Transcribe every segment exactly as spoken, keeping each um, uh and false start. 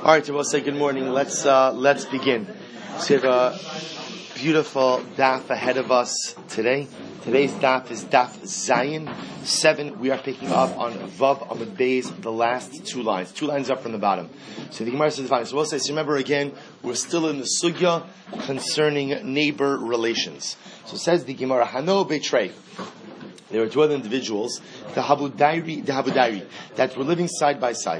All right, we'll say good morning. Let's uh, let's begin. So we have a beautiful daf ahead of us today. Today's daf is daf Zayin seven. We are picking up on Vav Amud Beis, the last two lines, two lines up from the bottom. So the Gemara says, so we'll say, so remember again, we're still in the sugya concerning neighbor relations. So it says the Gemara, Hano Beitrei. There are two other individuals, the Habudairi, the Habudairi, that were living side by side.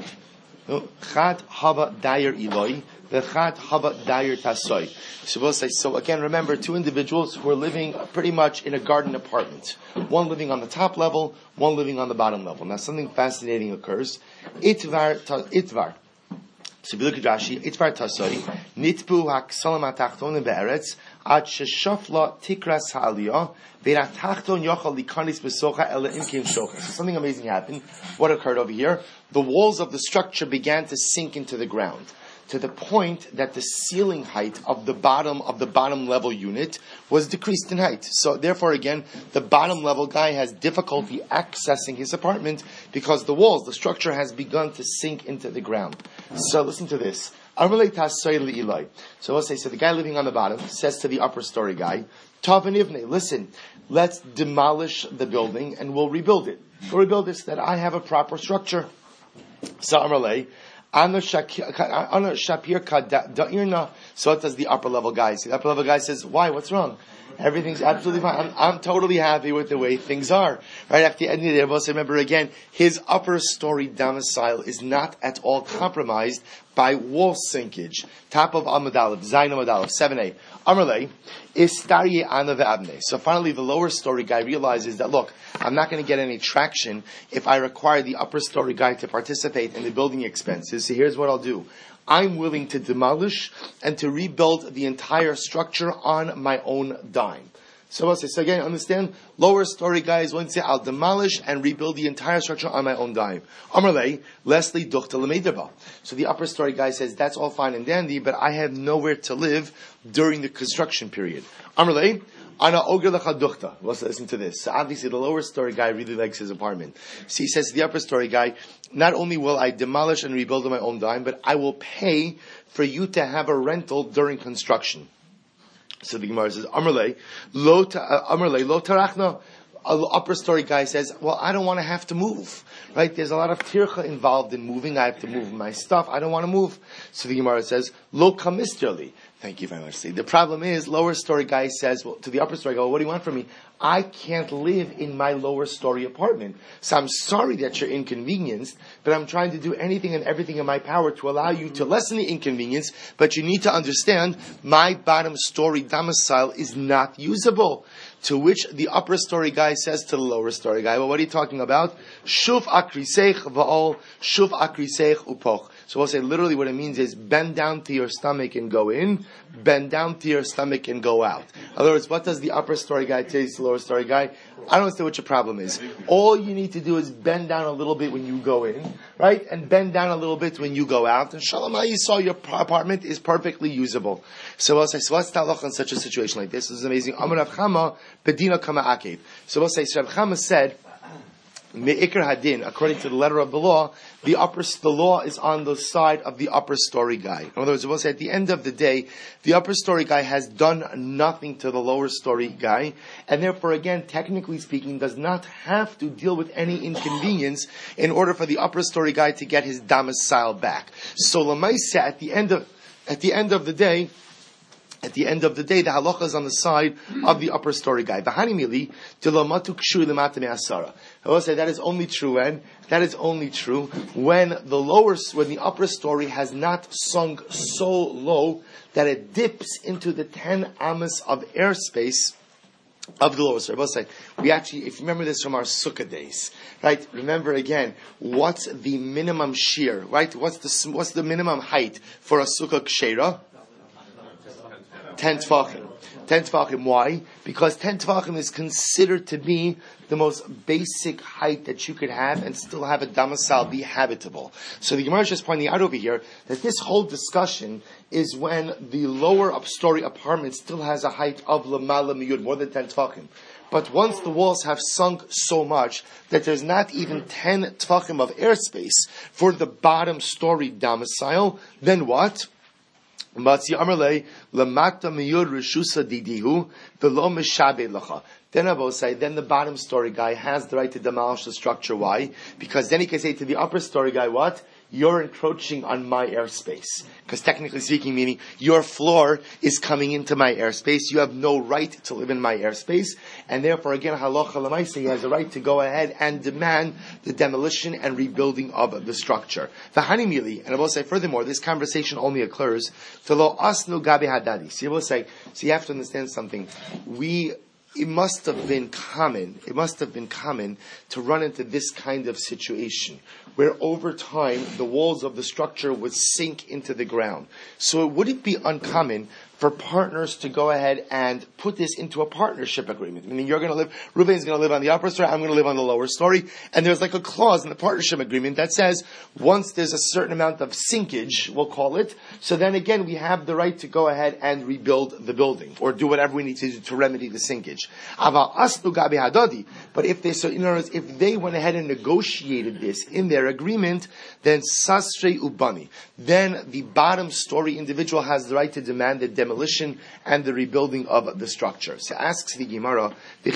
Chad hava dayer iloi, the chad hava dayer tasoi. So we'll say, so again, remember, two individuals who are living pretty much in a garden apartment. One living on the top level, one living on the bottom level. Now something fascinating occurs. Itvar, itvar. So if you look at Rashi, itvar tasoi, nitpu haksalam atachtonim be'eretz, ad sheshafla tikras ha'aliyah, ve'atachton yochal likanis besocha ela imkim shocha. So something amazing happened. What occurred over here? The walls of the structure began to sink into the ground, to the point that the ceiling height of the bottom of the bottom level unit was decreased in height. So therefore, again, the bottom level guy has difficulty accessing his apartment because the walls, the structure has begun to sink into the ground. So listen to this. So we'll say, so the guy living on the bottom says to the upper story guy, Tavanivne, listen, let's demolish the building and we'll rebuild it. We'll rebuild this so that I have a proper structure. So Amarle, Ana Shapir Da'irna. So what does the upper level guy say? The upper level guy says, why? What's wrong? Everything's absolutely fine. I'm, I'm totally happy with the way things are. Right after the end of the day, we'll say, remember again, his upper story domicile is not at all compromised by wall sinkage. Top of Amud Aleph, Zayin Amud Aleph, seven A. Amarle, Istarye Ana ve'Abne. So finally, the lower story guy realizes that, look, I'm not going to get any traction if I require the upper story guy to participate in the building expenses. So here's what I'll do. I'm willing to demolish and to rebuild the entire structure on my own dime. So I'll say, so again, understand, lower story guy is willing to say, I'll demolish and rebuild the entire structure on my own dime. Amarle, Leslie Duchta Lemedeba. So the upper story guy says, that's all fine and dandy, but I have nowhere to live during the construction period. Amarle, Ana Oger Lecha Duchta. Let's listen to this. So obviously the lower story guy really likes his apartment. So he says to the upper story guy, not only will I demolish and rebuild on my own dime, but I will pay for you to have a rental during construction. So the Gemara says, Amarle, lo Amarle, lo tarachna. Upper story guy says, well, I don't want to have to move. Right? There's a lot of tircha involved in moving. I have to move my stuff. I don't want to move. So the Gemara says, lo kamisterli. Thank you very much. See, the problem is, lower story guy says, well, to the upper story guy, well, what do you want from me? I can't live in my lower story apartment. So I'm sorry that you're inconvenienced, but I'm trying to do anything and everything in my power to allow you to lessen the inconvenience, but you need to understand, my bottom story domicile is not usable. To which the upper story guy says to the lower story guy, well, what are you talking about? Shuv akriseich va'ol, shuv akriseich upoch. So we'll say literally what it means is bend down to your stomach and go in, bend down to your stomach and go out. In other words, what does the upper story guy tell the lower story guy? I don't understand what your problem is. All you need to do is bend down a little bit when you go in, right? And bend down a little bit when you go out. And shalom saw your apartment is perfectly usable. So we'll say, so what's the halacha in such a situation like this? This is amazing. Amar Rav Chama, bedina kama akev. So we'll say, so Rav Chama said, Me'ikr hadin, according to the letter of the law, the upper, the law is on the side of the upper story guy. In other words, we'll say at the end of the day, the upper story guy has done nothing to the lower story guy, and therefore, again, technically speaking, does not have to deal with any inconvenience in order for the upper story guy to get his domicile back. So, Lamaisa, at the end of, at the end of the day, At the end of the day, the halacha is on the side of the upper story guy. I will say that is only true when that is only true when the lower, when the upper story has not sunk so low that it dips into the ten amas of airspace of the lower story. I will say, we actually, if you remember this from our sukkah days, right? Remember again, what's the minimum shear, right? What's the what's the minimum height for a sukkah kshera? Ten tefachim. Ten tefachim. Why? Because ten tefachim is considered to be the most basic height that you could have and still have a domicile be habitable. So the Gemara is just pointing out over here that this whole discussion is when the lower upstory apartment still has a height of lamala miyud, more than ten tefachim. But once the walls have sunk so much that there's not even ten tvachim of airspace for the bottom story domicile, then what? Then I will say, then the bottom story guy has the right to demolish the structure. Why? Because then he can say to the upper story guy, what? You're encroaching on my airspace. Because technically speaking, meaning your floor is coming into my airspace. You have no right to live in my airspace. And therefore, again, halacha l'maaseh, he has a right to go ahead and demand the demolition and rebuilding of the structure. V'hanimili, and I will say furthermore, this conversation only occurs to lo asnu gabi hadadi. So you will say, so you have to understand something. We It must have been common, it must have been common to run into this kind of situation where over time the walls of the structure would sink into the ground. So it wouldn't be uncommon for partners to go ahead and put this into a partnership agreement. Meaning you're going to live, Reuven's going to live on the upper story, I'm going to live on the lower story, and there's like a clause in the partnership agreement that says once there's a certain amount of sinkage, we'll call it, so then again we have the right to go ahead and rebuild the building, or do whatever we need to do to remedy the sinkage. But if they, so in other words, if they went ahead and negotiated this in their agreement, then sasre ubani, then the bottom story individual has the right to demand the demolition and the rebuilding of the structure. So asks the Gemara,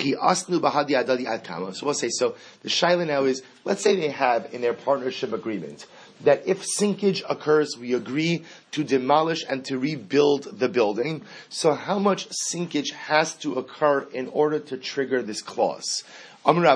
so we'll say, so the shaila now is, let's say they have in their partnership agreement that if sinkage occurs, we agree to demolish and to rebuild the building. So how much sinkage has to occur in order to trigger this clause? So the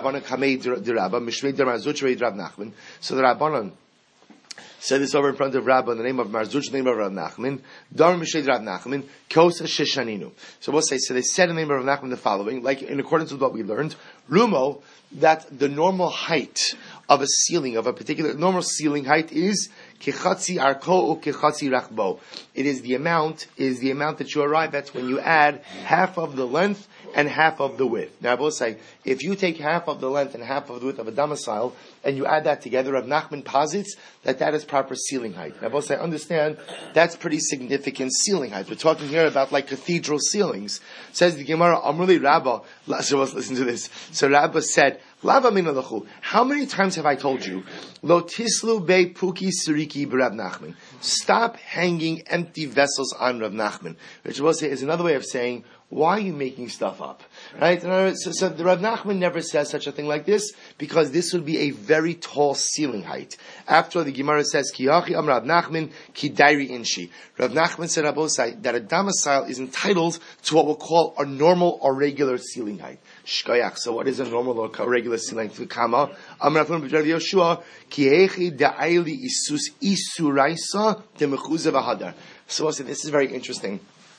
Rabbanan said this over in front of Rabba in the name of Marzuch, the name of Rav Nachman. Dar Mished Rav Nachman, Kosa Sheshaninu. So we'll say, so they said in the name of Rav Nachman the following, like in accordance with what we learned, Rumo, that the normal height of a ceiling, of a particular, normal ceiling height is Kechatzi Arko or Kechatzi Rachbo. It is the amount, is the amount that you arrive at when you add half of the length and half of the width. Now I will say, if you take half of the length and half of the width of a domicile, and you add that together, Rav Nachman posits that that is proper ceiling height. Now I will say, understand, that's pretty significant ceiling height. We're talking here about like cathedral ceilings. Says the Gemara, Amruli Rabba, so let's listen to this. So Rabba said, Lava minalachu. How many times have I told you? Lo tislu be puki suriki b'Rav Nachman. Stop hanging empty vessels on Rav Nachman. Which will say is another way of saying, why are you making stuff up? Right? So, so the Rav Nachman never says such a thing like this, because this would be a very tall ceiling height. After all, the Gemara says, Ki yachi am Rav Nachman, ki dairi inshi. Rav Nachman said Rabosai, that a domicile is entitled to what we'll call a normal or regular ceiling height. Shkoyach. So what is a normal or regular ceiling height? Kama, am Rav Yoshua, ki hechi da'ayli isus isuraisa de mechuza v'hadar. So this is very interesting.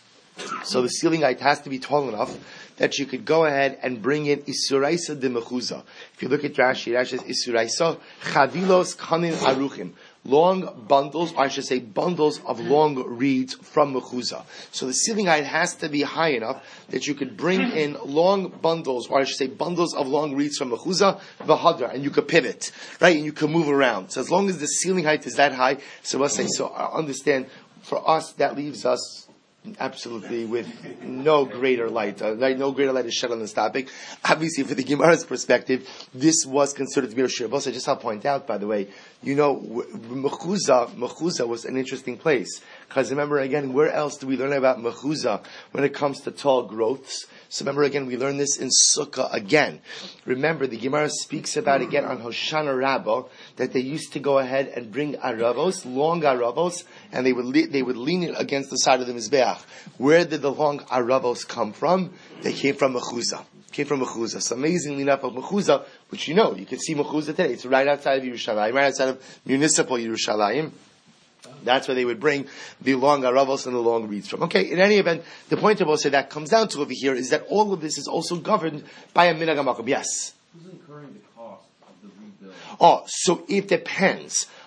So the ceiling height has to be tall enough that you could go ahead and bring in Isuraisa de Mechuza. If you look at Rashi, Rashi says Isuraisa, Chavilos Kanin Aruchim. Long bundles, or I should say bundles of long reeds from Mechuza. So the ceiling height has to be high enough that you could bring in long bundles, or I should say bundles of long reeds from Mechuza, V'hadra, and you could pivot, right? And you could move around. So as long as the ceiling height is that high, so we'll say, so I understand, for us, that leaves us absolutely with no greater light. Uh, no greater light is shed on this topic. Obviously, for the Gemara's perspective, this was considered to be a shir. Also, just I'll point out, by the way, you know, Mechuza, Mechuza was an interesting place. Because remember, again, where else do we learn about Mechuza when it comes to tall growths? So remember, again, we learn this in Sukkah again. Remember, the Gemara speaks about, again, on Hoshana Rabbah, that they used to go ahead and bring aravos, long aravos, and they would le- they would lean it against the side of the Mizbeach. Where did the long aravos come from? They came from Mechuza. Came from Mechuza. So amazingly enough, of Mechuza, which you know, you can see Mechuza today. It's right outside of Yerushalayim, right outside of municipal Yerushalayim. That's where they would bring the long aravos and the long reeds from. Okay, in any event, the point of also that comes down to over here is that all of this is also governed by a minhag hamakom. Yes? Who's incurring the cost of the rebuild? Oh, so it depends.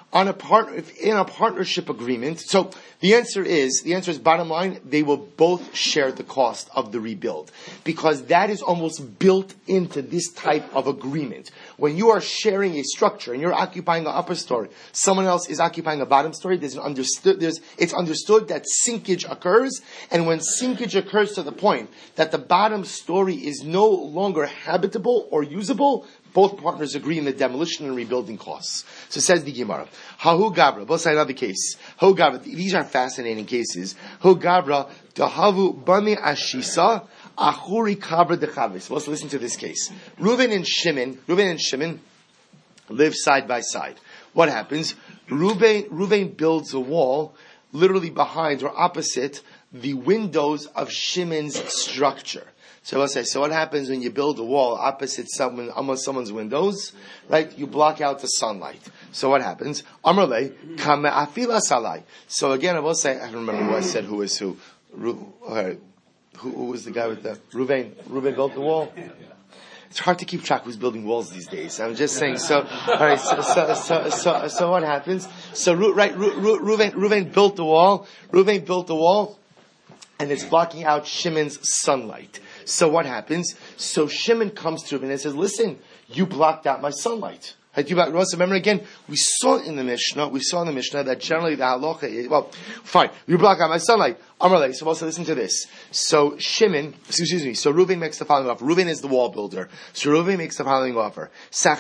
on a part, if in a partnership agreement, so the answer is, the answer is bottom line, they will both share the cost of the rebuild. Because that is almost built into this type of agreement. When you are sharing a structure and you're occupying an upper story, someone else is occupying a bottom story, there's an understood, there's, it's understood that sinkage occurs, and when sinkage occurs to the point that the bottom story is no longer habitable or usable, both partners agree in the demolition and rebuilding costs. So it says the Gemara. Hahu Gabra. We'll say another case. Hahu Gabra. These are fascinating cases. Hahu Gabra. Dahavu bani ashisa achuri kabra dechavis. Let's listen to this case. Reuven and Shimon. Reuven and Shimon live side by side. What happens? Reuven, Reuven builds a wall literally behind or opposite the windows of Shimon's structure. So let's say, so what happens when you build a wall opposite someone, almost someone's windows, right? You block out the sunlight. So what happens? Amrle, kame afila salai. So again, I will say, I don't remember who I said who is who. Ru, okay, who, who was the guy with the, Reuven, Reuven built the wall? It's hard to keep track who's building walls these days. I'm just saying, so, alright, so, so, so, so, so what happens? So, right, Reuven, Reuven built the wall, Reuven built the wall, and it's blocking out Shimon's sunlight. So what happens? So Shimon comes to him and says, listen, you blocked out my sunlight. Remember again, we saw in the Mishnah, we saw in the Mishnah that generally the halacha is, well, fine, you block out my sunlight. Amrle, so also listen to this. So Shimon, excuse me, so Reuven makes the following offer. Reuven is the wall builder. So Reuven makes the following offer. So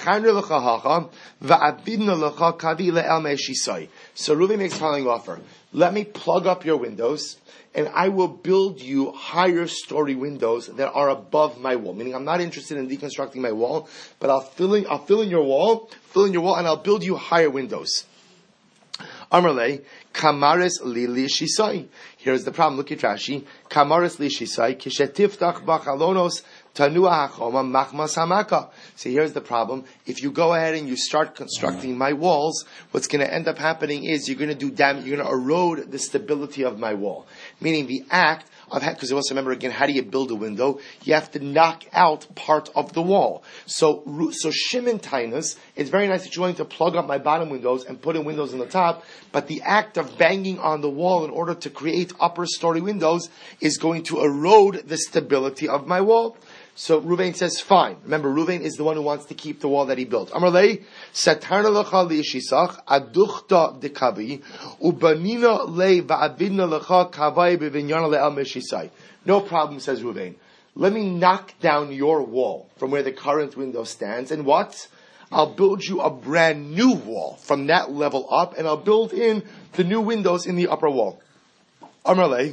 Reuven makes the following offer. Let me plug up your windows, and I will build you higher story windows that are above my wall. Meaning, I'm not interested in deconstructing my wall, but I'll fill in, I'll fill in your wall, fill in your wall, and I'll build you higher windows. Amrle, kamares li lishisai. Here's the problem. Look at Rashi. Kamares li lishisai kishetiftach bachalonos tanua hachoma machmas hamaka. So here's the problem. If you go ahead and you start constructing my walls, what's going to end up happening is you're going to do damage. You're going to erode the stability of my wall. Meaning the act of, because also remember again, how do you build a window? You have to knock out part of the wall. So, so Shimon Tainus, it's very nice that you're going to plug up my bottom windows and put in windows on the top, but the act of banging on the wall in order to create upper story windows is going to erode the stability of my wall. So Reuven says, fine. Remember, Reuven is the one who wants to keep the wall that he built. Amarlei, satarna lecha liishisach, aduchta dekavi, ubanina le va'avidna lecha kavai bevinyana le'el meshisai. No problem, says Reuven. Let me knock down your wall from where the current window stands, and what? I'll build you a brand new wall from that level up, and I'll build in the new windows in the upper wall. Amarlei.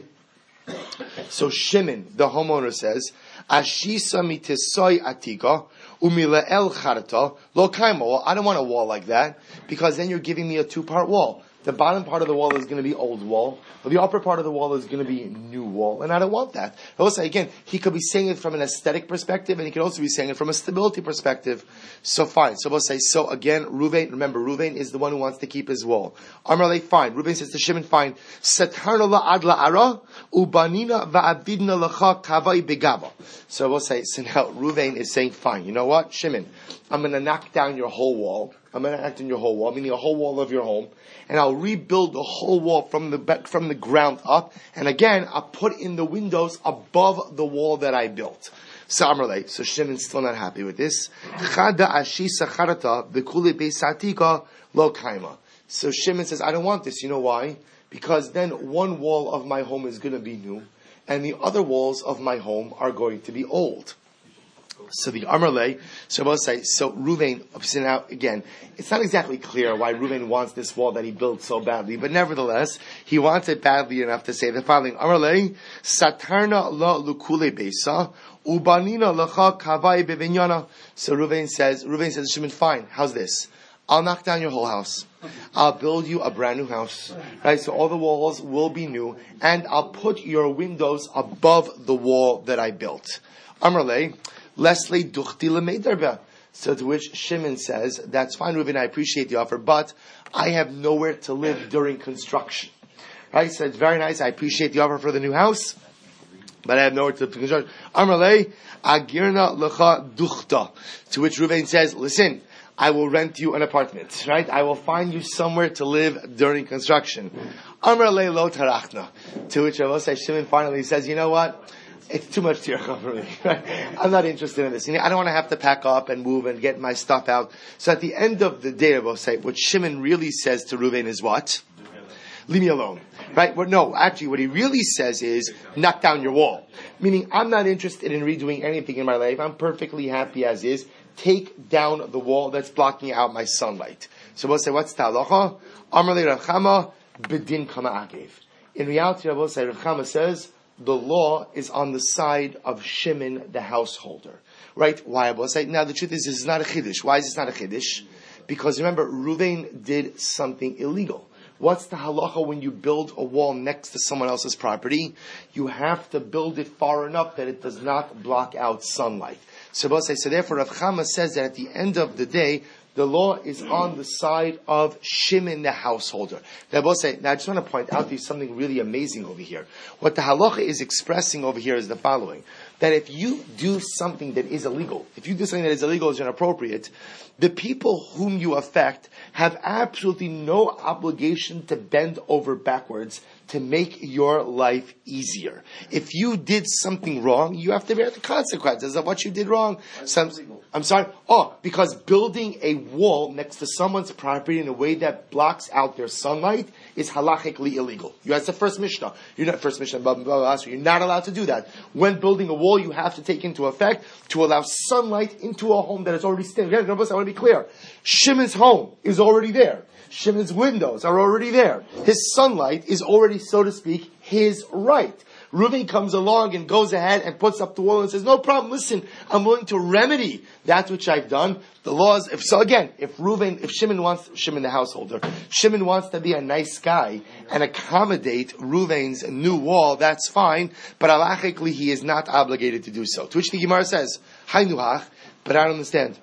So Shimon, the homeowner, says, Ashisa mitisoi atika umileel charta lo kaima. Well, I don't want a wall like that, because then you're giving me a two-part wall. The bottom part of the wall is going to be old wall, but the upper part of the wall is going to be new wall, and I don't want that. Also, again, he could be saying it from an aesthetic perspective, and he could also be saying it from a stability perspective. So fine. So we'll say, so again, Reuven, remember, Reuven is the one who wants to keep his wall. Amarle, fine. Reuven says to Shimon, fine. Satarna la'ad la'ara, ubanina va'avidna l'cha kavai begava. So we'll say, so now Reuven is saying, fine, you know what, Shimon, I'm going to knock down your whole wall. I'm going to act in your whole wall, meaning a whole wall of your home, and I'll rebuild the whole wall from the back, from the ground up. And again, I'll put in the windows above the wall that I built. So Amrle, so Shimon's still not happy with this. So Shimon says, I don't want this. You know why? Because then one wall of my home is going to be new, and the other walls of my home are going to be old. So the Amrle, so we'll say, so Reuven, so now again, it's not exactly clear why Reuven wants this wall that he built so badly, but nevertheless, he wants it badly enough to say the following, Amrle, Satarna la lukule besa, ubanina lecha kavai bevinyana. So Reuven says, Reuven says, Shimon, fine, how's this? I'll knock down your whole house. I'll build you a brand new house. Right? So all the walls will be new, and I'll put your windows above the wall that I built. Amrle, Leslie duchti lemeidarba. So to which Shimon says, that's fine, Reuven, I appreciate the offer, but I have nowhere to live during construction. Right? So it's very nice, I appreciate the offer for the new house, but I have nowhere to live during construction. Amrle, agirna lecha duchta. To which Reuven says, listen, I will rent you an apartment, right? I will find you somewhere to live during construction. Amar le lo tarachna. To which Rav Osai Shimon finally says, you know what? It's too much tircha for me. Right? I'm not interested in this. You know, I don't want to have to pack up and move and get my stuff out. So at the end of the day, Rav Osai, what Shimon really says to Reuven is what? Leave me alone. Right? Well, no, actually what he really says is, knock down your wall. Meaning, I'm not interested in redoing anything in my life. I'm perfectly happy as is. Take down the wall that's blocking out my sunlight. So we'll say, what's the halacha? Amar le Rav Chama, bedin kama akev. In reality, Rav Osai, Rav Chama says, the law is on the side of Shimon, the householder. Right? Why? Rav Osai? Now, the truth is, this is not a chiddush. Why is this not a chiddush? Because remember, Reuven did something illegal. What's the halacha when you build a wall next to someone else's property? You have to build it far enough that it does not block out sunlight. So, so therefore, Rav Chama says that at the end of the day, the law is on the side of Shimon, the householder. Now, now I just want to point out to you something really amazing over here. What the halacha is expressing over here is the following. That if you do something that is illegal, if you do something that is illegal, is inappropriate, the people whom you affect have absolutely no obligation to bend over backwards to make your life easier. If you did something wrong, you have to bear the consequences of what you did wrong. Some, I'm sorry? Oh, because building a wall next to someone's property in a way that blocks out their sunlight is halachically illegal. You That's the first Mishnah. You're not first Mishnah, blah, blah, blah, so you're not allowed to do that. When building a wall, you have to take into effect to allow sunlight into a home that is already standing. I want to be clear. Shimon's home is already there. Shimon's windows are already there. His sunlight is already, so to speak, his right. Reuven comes along and goes ahead and puts up the wall and says, no problem, listen, I'm willing to remedy that which I've done. The laws, if so again, if Reuven, if Shimon wants, Shimon the householder, Shimon wants to be a nice guy and accommodate Reuven's new wall, that's fine, but halachically he is not obligated to do so. To which the Gemara says, Hainuhach, but I don't understand.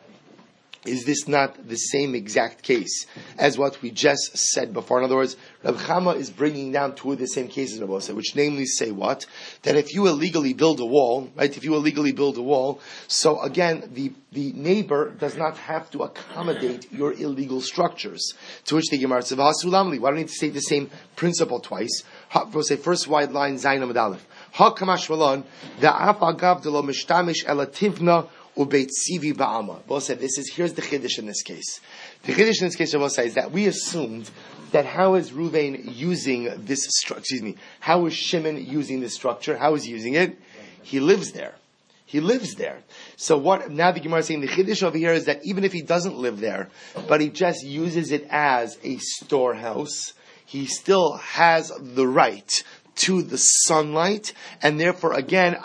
Is this not the same exact case as what we just said before? In other words, Rav Chama is bringing down two of the same cases, Rav Osai, which namely say what? That if you illegally build a wall, right, if you illegally build a wall, so again, the, the neighbor does not have to accommodate your illegal structures. To which the Gemara says, why do you need to say the same principle twice? Rav Osai, first wide line, Zayin Amud Aleph. Ha kamash valon, da'af agav de lo mishtamish elativna, Ubeit Sivi Ba'ama. Both said this is here's the chiddush in this case. The chiddush in this case, Both says that we assumed that how is Reuven using this structure? Excuse me. How is Shimon using this structure? How is he using it? He lives there. He lives there. So what? Now the Gemara is saying the chiddush over here is that even if he doesn't live there, but he just uses it as a storehouse, he still has the right to the sunlight, and therefore again,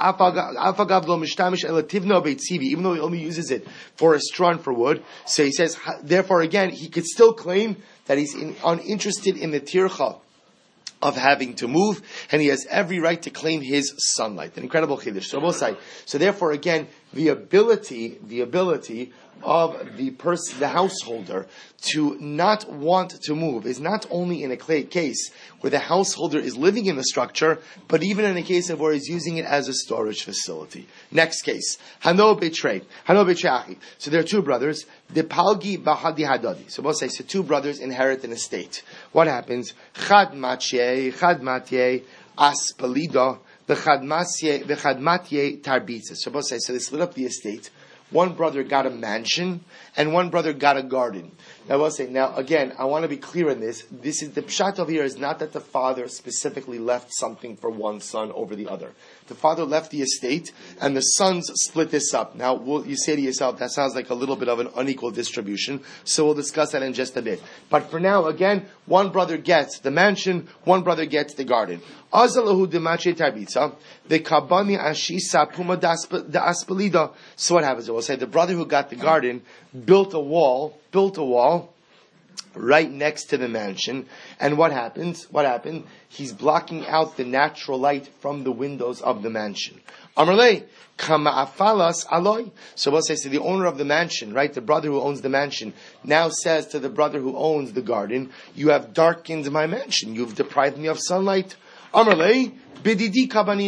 even though he only uses it for a straw and for wood, so he says, therefore again, he could still claim that he's in, uninterested in the tircha of having to move, and he has every right to claim his sunlight. An incredible chiddush. So both sides. So therefore again, the ability, the ability of the person, the householder, to not want to move is not only in a case where the householder is living in the structure, but even in a case of where he's using it as a storage facility. Next case, Hano betrayed, Hano betreachi. So there are two brothers, the palgi bahadi hadadi. So both say, so two brothers inherit an estate. What happens? Chad matye, chad matye, aspalida, the chad matye, the chad matye tarbitza. So both say, so they split up the estate. One brother got a mansion, and one brother got a garden. Now, I will say, now again, I want to be clear in this. This is the pshat over here is not that the father specifically left something for one son over the other. The father left the estate, and the sons split this up. Now, we'll, you say to yourself, that sounds like a little bit of an unequal distribution, so we'll discuss that in just a bit. But for now, again, one brother gets the mansion, one brother gets the garden. Azalahu demache tarbitza, the kabani ashisa puma da aspelida. So what happens? We'll say the brother who got the garden built a wall, built a wall right next to the mansion. And what happens? What happened? He's blocking out the natural light from the windows of the mansion. Amarle, kama afalas aloy. So we'll say to the owner of the mansion, right? The brother who owns the mansion now says to the brother who owns the garden, you have darkened my mansion. You've deprived me of sunlight. Amarle, bididi kabanina.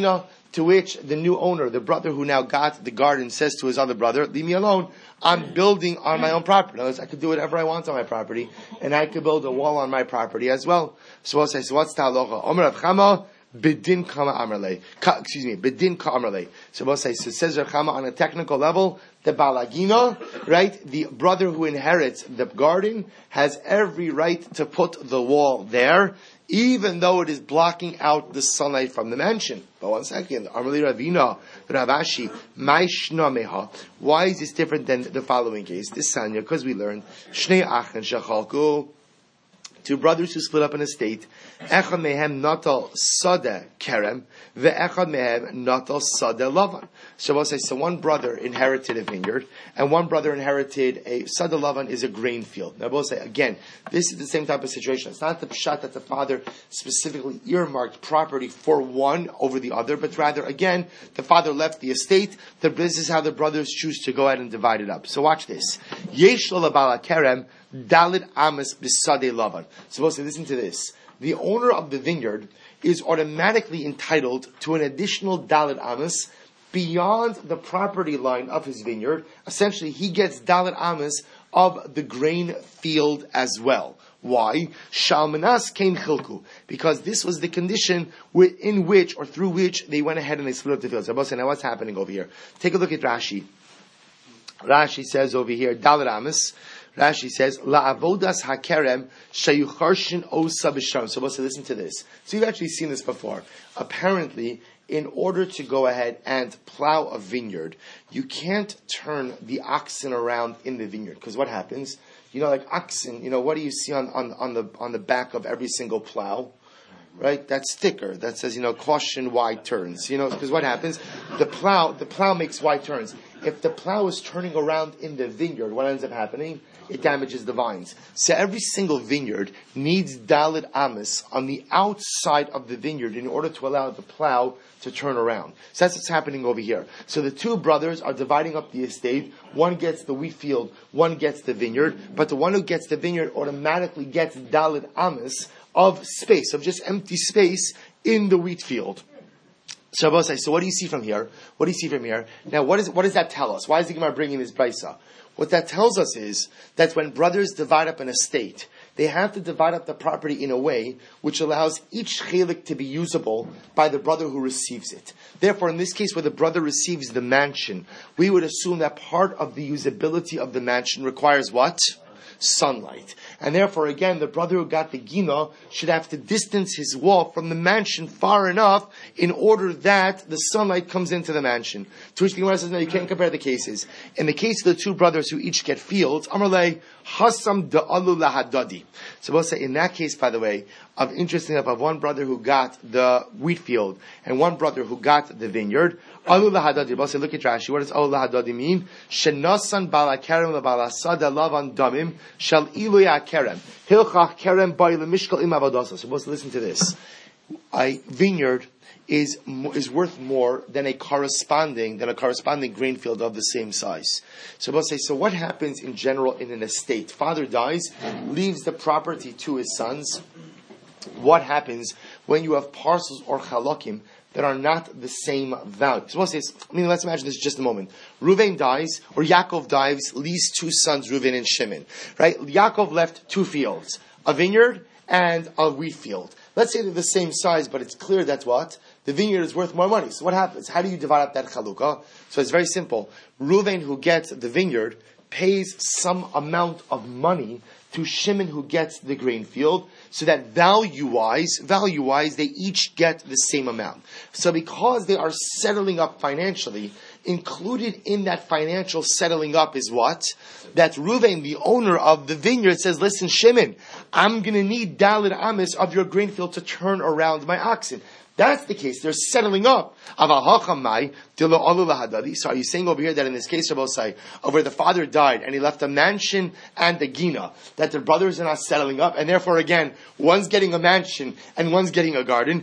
To which the new owner, the brother who now got the garden, says to his other brother, leave me alone. I'm building on my own property. In other words, I could do whatever I want on my property, and I could build a wall on my property as well. So we'll say, so what's the halacha? Omer Rav Chama, bedin kama amrle. Excuse me, bedin ka amrle. So we'll say, so it says Rav Chama on a technical level, the balagina, right? The brother who inherits the garden has every right to put the wall there, even though it is blocking out the sunlight from the mansion. But one second, Amrli Ravina, Ravashi, Maishna Meha. Why is this different than the following case? This Sanya, because we learned, Shnei Achen Shachalku, two brothers who split up an estate, Echad Mehem Natal Sadeh Kerem, Ve'echad Mehem Natal Sadeh Lavan. So we'll say, so one brother inherited a vineyard, and one brother inherited a Sadeh Lavan is a grain field. Now we'll say, again, this is the same type of situation. It's not the pshat that the father specifically earmarked property for one over the other, but rather, again, the father left the estate. The, this is how the brothers choose to go ahead and divide it up. So watch this. Yesh lo labala kerem, Dalit Amas Bisade Lavan. Supposed to listen to this. The owner of the vineyard is automatically entitled to an additional Dalit Amas beyond the property line of his vineyard. Essentially, he gets Dalit Amas of the grain field as well. Why? Shalmanas came chilku. Because this was the condition in which, or through which, they went ahead and they split up the fields. So now what's happening over here? Take a look at Rashi. Rashi says over here, Dalit Amas. Rashi says, "La'avodas hakerem sheyucharshin osa b'sham." So, let's listen to this. So, you've actually seen this before. Apparently, in order to go ahead and plow a vineyard, you can't turn the oxen around in the vineyard. Because what happens? You know, like oxen. You know, what do you see on, on, on the on the back of every single plow? Right, that sticker that says, you know, caution wide turns. You know, because what happens? The plow, the plow makes wide turns. If the plow is turning around in the vineyard, what ends up happening? It damages the vines. So every single vineyard needs Dalit Amas on the outside of the vineyard in order to allow the plow to turn around. So that's what's happening over here. So the two brothers are dividing up the estate. One gets the wheat field, one gets the vineyard. But the one who gets the vineyard automatically gets Dalit Amas of space, of just empty space in the wheat field. So Shabbos says, so what do you see from here? What do you see from here? Now, what, is, what does that tell us? Why is the Gemara bringing this brisa? What that tells us is that when brothers divide up an estate, they have to divide up the property in a way which allows each chelik to be usable by the brother who receives it. Therefore, in this case, where the brother receives the mansion, we would assume that part of the usability of the mansion requires what? Sunlight. And therefore, again, the brother who got the gina should have to distance his wall from the mansion far enough in order that the sunlight comes into the mansion. To which the Gemara says, no, you can't compare the cases. In the case of the two brothers who each get fields, Amarle, Hasam da'alu lahadadi. So we'll say, in that case, by the way, of interesting enough, of one brother who got the wheat field and one brother who got the vineyard, Alu lahadadi. We'll say, look at Rashi. What does alu lahadadi mean? Shenasan bala kerem lebala sada lavan damim shal iluya kerem hilchach kerem by the mishkal im avadasa. So we'll listen to this. A vineyard is is worth more than a corresponding than a corresponding grain field of the same size. So we'll say, so what happens in general in an estate? Father dies, leaves the property to his sons. What happens when you have parcels or chalakim that are not the same value? So we'll say, I mean, let's imagine this just a moment. Reuven dies, or Yaakov dies, leaves two sons, Reuven and Shimon. Right? Yaakov left two fields, a vineyard and a wheat field. Let's say they're the same size, but it's clear that what? The vineyard is worth more money. So what happens? How do you divide up that chalukah? So it's very simple. Reuven, who gets the vineyard, pays some amount of money to Shimon, who gets the grain field, so that value-wise, value-wise, they each get the same amount. So because they are settling up financially, included in that financial settling up is what? That Reuven, the owner of the vineyard, says, listen, Shimon, I'm going to need Dalit Amis of your grain field to turn around my oxen. That's the case. They're settling up. So are you saying over here that in this case, Rabbosai, where the father died and he left a mansion and a gina, that the brothers are not settling up, and therefore again, one's getting a mansion and one's getting a garden?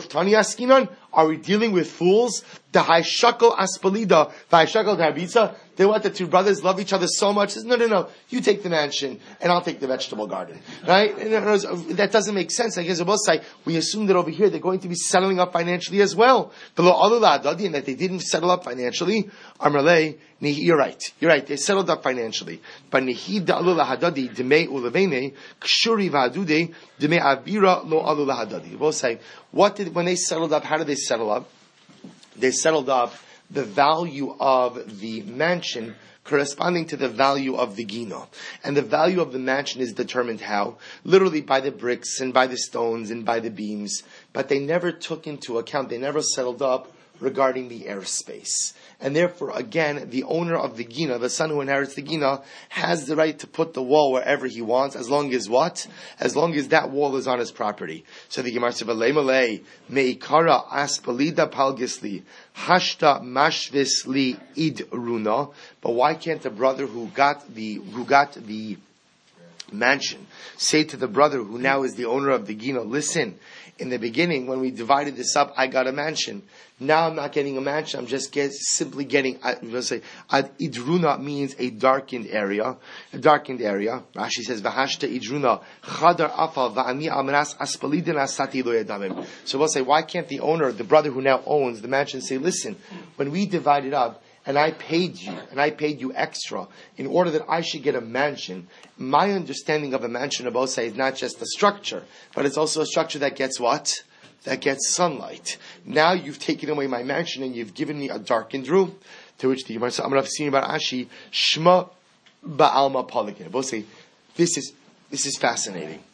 Are we dealing with fools? The high shackle aspalida, the high shackle darbitza, They want the two brothers love each other so much. Says, no, no, no. You take the mansion, and I'll take the vegetable garden. Right? And that doesn't make sense. I guess both say we assume that over here they're going to be settling up financially as well. Below Allah Adadi, and that they didn't settle up financially. Amarle, you're right. You're right. They settled up financially. But Nihid Allah Hadadi Deme Ulevene Kshuri Vadude Deme Avira Lo Allah Hadadi. Both say what did when they settled up? How did they settle up? They settled up the value of the mansion corresponding to the value of the gino. And the value of the mansion is determined how? Literally by the bricks and by the stones and by the beams. But they never took into account, they never settled up regarding the airspace. And therefore, again, the owner of the gina, the son who inherits the gina, has the right to put the wall wherever he wants, as long as what? As long as that wall is on his property. So the Gemara says, "V'lei malei meikara aspalida palgisli hashta mashvisli idruna." But why can't the brother who got the who got the mansion say to the brother who now is the owner of the gina, "Listen, in the beginning, when we divided this up, I got a mansion. Now I'm not getting a mansion. I'm just get, simply getting, I'm going to say, ad idruna means a darkened area. A darkened area. Rashi says, V'hashta idruna, chadar afal, v'ani amras aspalidin asati lo yadamim. So we'll say, why can't the owner, the brother who now owns the mansion, say, listen, when we divided up, and I paid you, and I paid you extra, in order that I should get a mansion, my understanding of a mansion, of say, is not just a structure, but it's also a structure that gets what? That gets sunlight. Now you've taken away my mansion, and you've given me a darkened room. To which the Gemara says, I'm going to see about Ashi, Shma Ba'alma Palikin. Both say, this is, this is fascinating.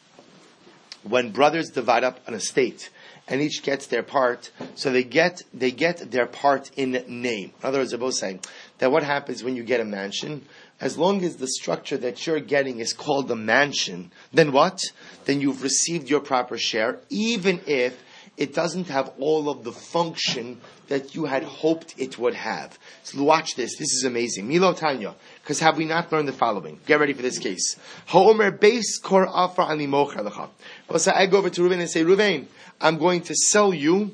When brothers divide up an estate, and each gets their part, so they get they get their part in name. In other words, they're both saying that what happens when you get a mansion, as long as the structure that you're getting is called a mansion, then what? Then you've received your proper share, even if it doesn't have all of the function that you had hoped it would have. So watch this. This is amazing. Milo Tanya. Because have we not learned the following? Get ready for this case. Ha'omer beis kor afra ani mocher lecha. So I go over to Reuven and say, Reuven, I'm going to sell you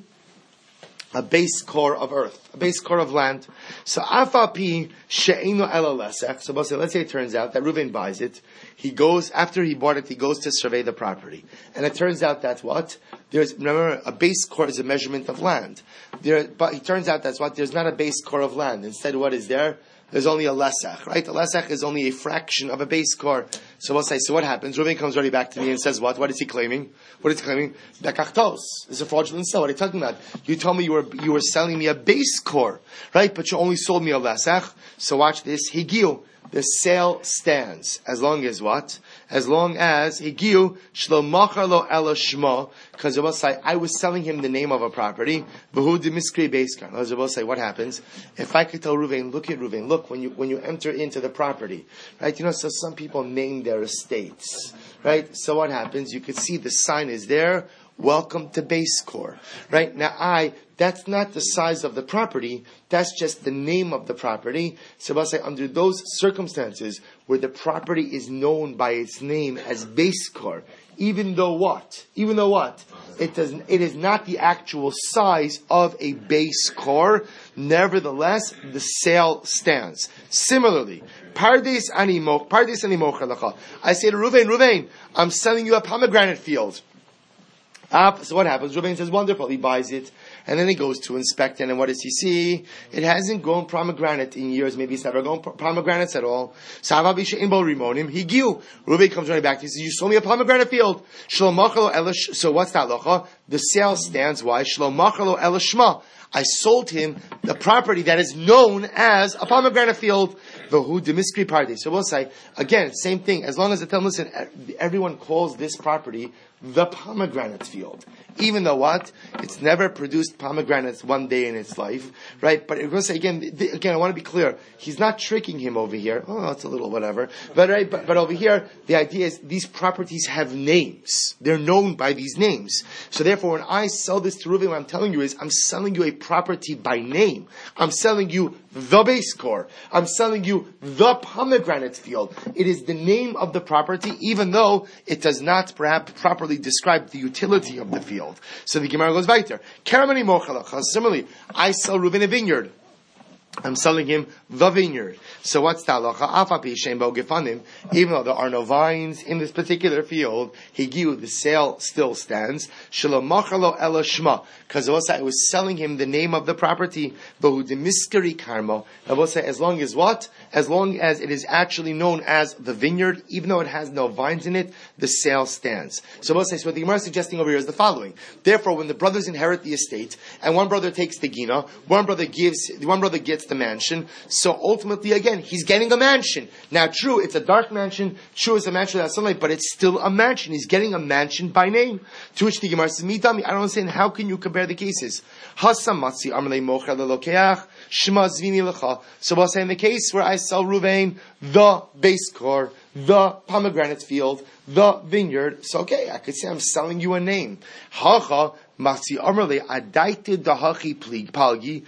a base core of earth, a base core of land. So afapi she'enu ela lesech. So let's say it turns out that Reuven buys it. He goes, after he bought it, he goes to survey the property. And it turns out that's what? There's, remember, a base core is a measurement of land. There, but it turns out that's what? There's not a base core of land. Instead, what is there? There's only a lesach, right? A lesach is only a fraction of a base core. So we'll say, so what happens? Reuven comes already back to me and says, what? What is he claiming? What is he claiming? Bekachtos. It's a fraudulent sale. What are you talking about? You told me you were, you were selling me a base core, right? But you only sold me a lesach. So watch this. Higil. The sale stands. As long as what? As long as Higiu Shlomachar lo ela shmo, because it will say, I was selling him the name of a property. V'hu demiskri beiskar. It will say, what happens? If I could tell Reuven, look at Reuven, look, when you, when you enter into the property, right? You know, so some people name their estates, right? So what happens? You could see the sign is there. Welcome to base core. Right? Now I, that's not the size of the property, that's just the name of the property. So I'll say under those circumstances where the property is known by its name as base core, even though what? Even though what? It doesn't, it is not the actual size of a base core, nevertheless the sale stands. Similarly, Pardes animo, Pardes animo chalacha. I say to Reuven, Reuven, I'm selling you a pomegranate field. So what happens? Reuven says, wonderful. He buys it, and then he goes to inspect it, and what does he see? It hasn't grown pomegranate in years. Maybe it's never grown pomegranates at all. So Reuven comes running back to him and says, you sold me a pomegranate field. So what's that locha? The sale stands. Why? I sold him the property that is known as a pomegranate field. So we'll say, again, same thing. As long as they tell them, listen, everyone calls this property the pomegranate field. Even though what? It's never produced pomegranates one day in its life, right? But it will say again, again, I want to be clear. He's not tricking him over here. Oh, it's a little whatever. But right, but, but over here, the idea is these properties have names. They're known by these names. So therefore, when I sell this to Reuven, what I'm telling you is, I'm selling you a property by name. I'm selling you the base core. I'm selling you the pomegranate field. It is the name of the property, even though it does not perhaps properly describe the utility of the field. So the Gemara goes weiter. Similarly, I sell Reuven a vineyard. I'm selling him the vineyard. So what's the halacha? Even though there are no vines in this particular field, higiu, the sale still stands. Because it was selling him the name of the property. As long as what? As long as it is actually known as the vineyard, even though it has no vines in it, the sale stands. So what the Gemara is suggesting over here is the following. Therefore, when the brothers inherit the estate, and one brother takes the gina, one brother gives, one brother gets the mansion, so ultimately, again, he's getting a mansion. Now, true, it's a dark mansion, true, it's a mansion without sunlight, but it's still a mansion. He's getting a mansion by name. To which the Gemara says, Midami, I don't understand, how can you compare the cases? Hasamatzi amalei mocher lelokeach, shema zvini lecha. So we'll say in the case where I sell Ruvain, the base core, the pomegranate field, the vineyard, so okay, I could say I'm selling you a name. Hacha, Matzi Amarle, Adaite Dahachi Palgi,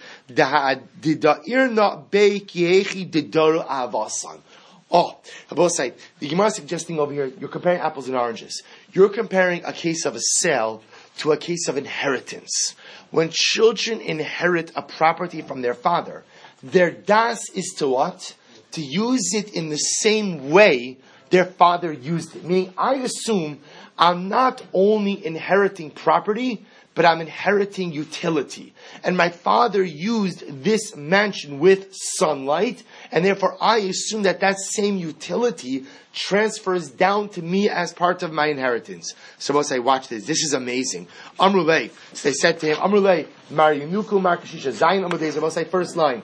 Didairna Be Kiechi Didaru Avasan. Oh, both sides. The Gemara is suggesting over here, you're comparing apples and oranges. You're comparing a case of a sale to a case of inheritance. When children inherit a property from their father, their das is to what? To use it in the same way their father used it. Meaning, I assume I'm not only inheriting property, but I'm inheriting utility. And my father used this mansion with sunlight, and therefore I assume that that same utility transfers down to me as part of my inheritance. So we'll say, watch this. This is amazing. Amrulay. So they said to him, Amrulay, Marinuku Markashisha, Zayin Amadeza. We'll say, first line.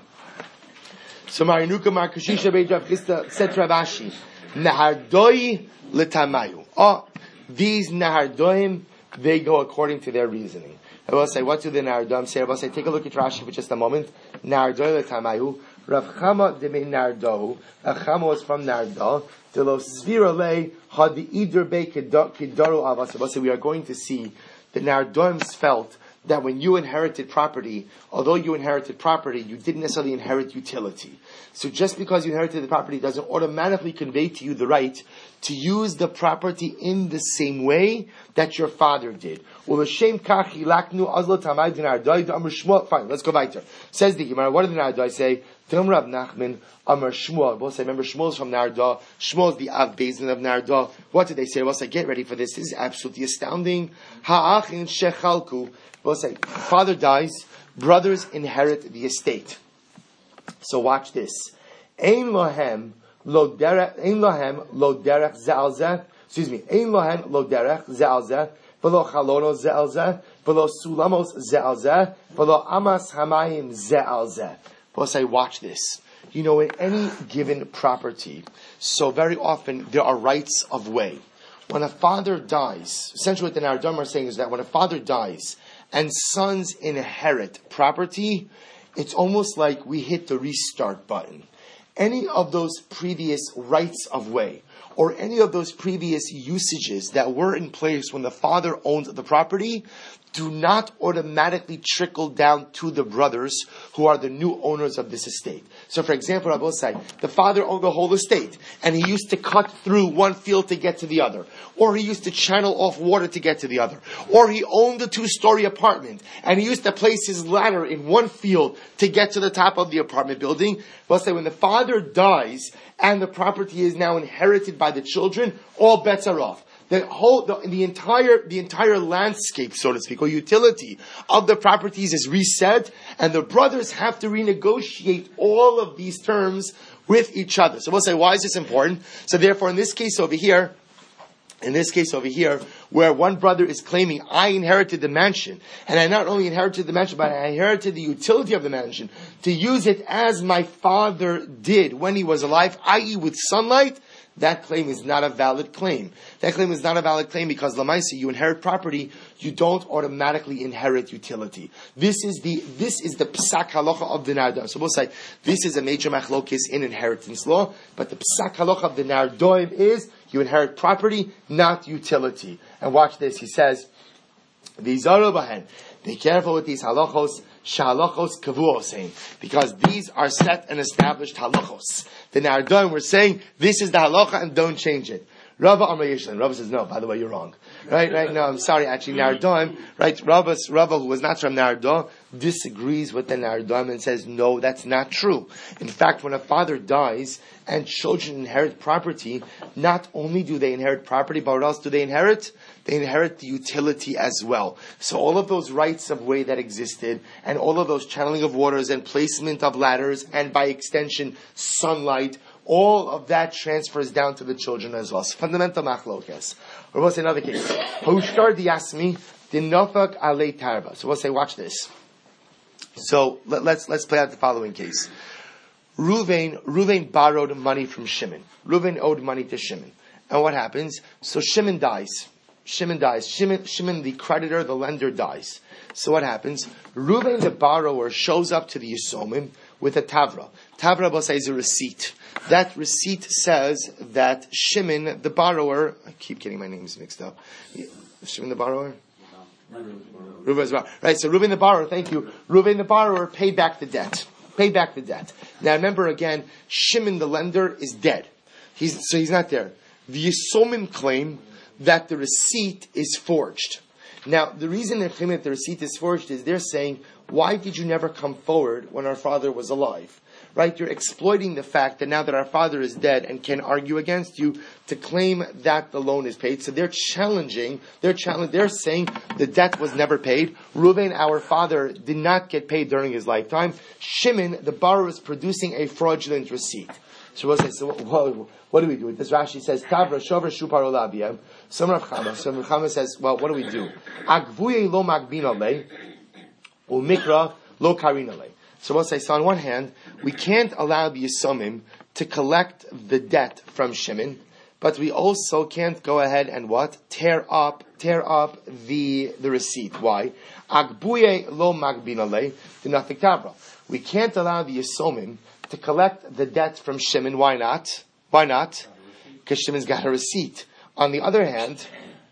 So Marinuku Markashisha Beijav Krista said to Ravashi, Nahardoi Litamayu. Oh, these Nahardoim, they go according to their reasoning. I will say, what do the Nardoim say? I will say, take a look at Rashi for just a moment. Nardoi Litamayu. Rav Chama de me Nardo. Rav Chama was from Nardo. De lo svira le had the ider be kidaru avas. I will say, we are going to see the Nardoims felt that when you inherited property, although you inherited property, you didn't necessarily inherit utility. So just because you inherited the property doesn't automatically convey to you the right to use the property in the same way that your father did. Fine, let's go back there. Says the Gemara, what did the Nardai say? Rav Nachman, Amar Shmuel. We'll say, remember, Shmuel is from Narda. Shmuel is the Av Bezin of Narda. What did they say? We'll say, get ready for this. This is absolutely astounding. Ha'achin shechalku. We'll say, father dies, brothers inherit the estate. So watch this. Ein lohem lo derech, ein lohem lo derech ze'alzeh. Excuse me. Ein lohem lo derech ze'alzeh. V'lo chalono ze'alzeh. V'lo sulamos ze'alzeh. V'lo amas hamayim ze'alzeh. We'll say, watch this. You know, in any given property, so very often there are rights of way. When a father dies, essentially what the Nardam are saying is that when a father dies and sons inherit property, it's almost like we hit the restart button. Any of those previous rights of way, or any of those previous usages that were in place when the father owned the property, do not automatically trickle down to the brothers who are the new owners of this estate. So for example, I will say, the father owned the whole estate, and he used to cut through one field to get to the other, or he used to channel off water to get to the other, or he owned a two-story apartment, and he used to place his ladder in one field to get to the top of the apartment building. We'll say, when the father dies, and the property is now inherited by the children, all bets are off. The whole, the, the entire, the entire landscape, so to speak, or utility of the properties is reset, and the brothers have to renegotiate all of these terms with each other. So we'll say, why is this important? So therefore, in this case over here, in this case over here, where one brother is claiming, I inherited the mansion, and I not only inherited the mansion, but I inherited the utility of the mansion, to use it as my father did when he was alive, that is with sunlight, that claim is not a valid claim. That claim is not a valid claim because Lamaisi, you inherit property, you don't automatically inherit utility. This is the this is the psak halacha of the Nardoim. So we'll say this is a major machlokis in inheritance law, but the psak halacha of the Nardoim is you inherit property, not utility. And watch this. He says, "V'zaru bahen." Be careful with these halachos. Shalachos kavuosein, because these are set and established halachos. The Nardoim were saying this is the halacha and don't change it. Rava Amar Yishlin. Rava says no. By the way, you're wrong. Right, right. No, I'm sorry. Actually, Nardoim. Right, Rava, Rava, who was not from Nardo, disagrees with the Nardam and says, no, that's not true. In fact, when a father dies and children inherit property, not only do they inherit property, but what else do they inherit? They inherit the utility as well. So all of those rights of way that existed, and all of those channeling of waters and placement of ladders, and by extension, sunlight, all of that transfers down to the children as well. So fundamental machlokes. Or what's another case? Hoshtar diasmi dinofak alei tarba. So we'll say, watch this. So let, let's let's play out the following case. Ruvain Ruvain borrowed money from Shimon. Ruvain owed money to Shimon. And what happens? So Shimon dies. Shimon dies. Shimon, Shimon, the creditor, the lender, dies. So what happens? Ruvain, the borrower, shows up to the Yisomim with a tavra. Tavra b'asai is a receipt. That receipt says that Shimon, the borrower, I keep getting my names mixed up. Shimon, the borrower? Reuven the borrower. Right, so Reuven the borrower, thank you. Reuven the borrower paid back the debt. Paid back the debt. Now remember again, Shimon the lender is dead. He's, so he's not there. The Yisomim claim that the receipt is forged. Now, the reason they're claiming that the receipt is forged is they're saying, why did you never come forward when our father was alive? Right? You're exploiting the fact that now that our father is dead and can argue against you to claim that the loan is paid. So they're challenging, they're challenging, they're saying the debt was never paid. Reuven, our father, did not get paid during his lifetime. Shimon, the borrower, is producing a fraudulent receipt. So we'll say, so what, what do we do with this? Rashi says, Tavra, Shover, Shupar, Olabiyah. Some Rav Chama, some Rav Chama says, well, what do we do? Agvuye lo magbin alei, umikra lo karin alei. So we'll say, so on one hand, we can't allow the Yisomim to collect the debt from Shimon, but we also can't go ahead and what? Tear up, tear up the, the receipt. Why? Agbuye lo magbin alei, dinafik tavra. We can't allow the Yisomim to collect the debt from Shimon. Why not? Why not? Because Shimon's got a receipt. On the other hand,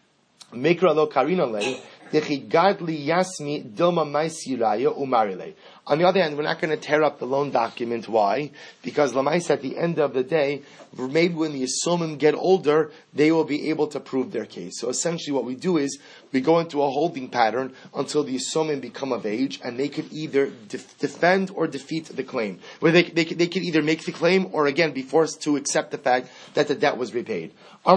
Mikra lo karinole, dechigadli yasmi dilma maisiraya umarile. On the other hand, we're not going to tear up the loan document. Why? Because Lamais, at the end of the day, maybe when the Yisomim get older, they will be able to prove their case. So essentially what we do is, we go into a holding pattern until the Yisomim become of age, and they could either def- defend or defeat the claim. Where they, they, they could either make the claim, or again, be forced to accept the fact that the debt was repaid.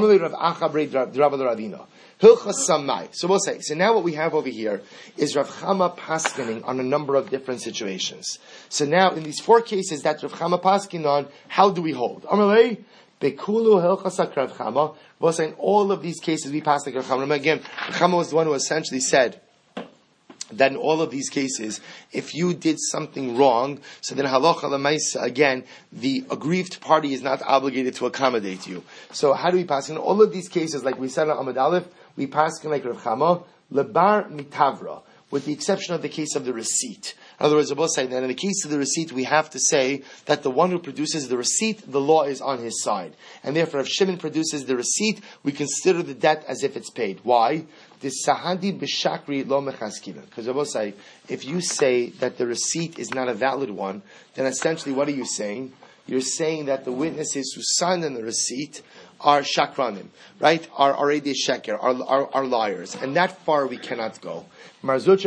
So we'll say, so now what we have over here is Rav Chama paskening on a number of different situations. So now in these four cases that Rav Chama paskening on, how do we hold? Amalei, Bekulu Hilchasak Rav Chama. We'll say in all of these cases we pass like Rav Chama. Again, Rav Chama was the one who essentially said that in all of these cases, if you did something wrong, so then halacha lemaisa, again, the aggrieved party is not obligated to accommodate you. So how do we pass in all of these cases, like we said on Amud Aleph, we pass in like Rav Chama, lebar mitavra, with the exception of the case of the receipt. In other words, we're both saying that in the case of the receipt, we have to say that the one who produces the receipt, the law is on his side. And therefore, if Shimon produces the receipt, we consider the debt as if it's paid. Why? This sahadi b'shakri lo mechaskila. Because we're both saying, if you say that the receipt is not a valid one, then essentially what are you saying? You're saying that the witnesses who signed on the receipt are shakranim, right? Are already sheker, are, are, are liars. And that far we cannot go. Marzucha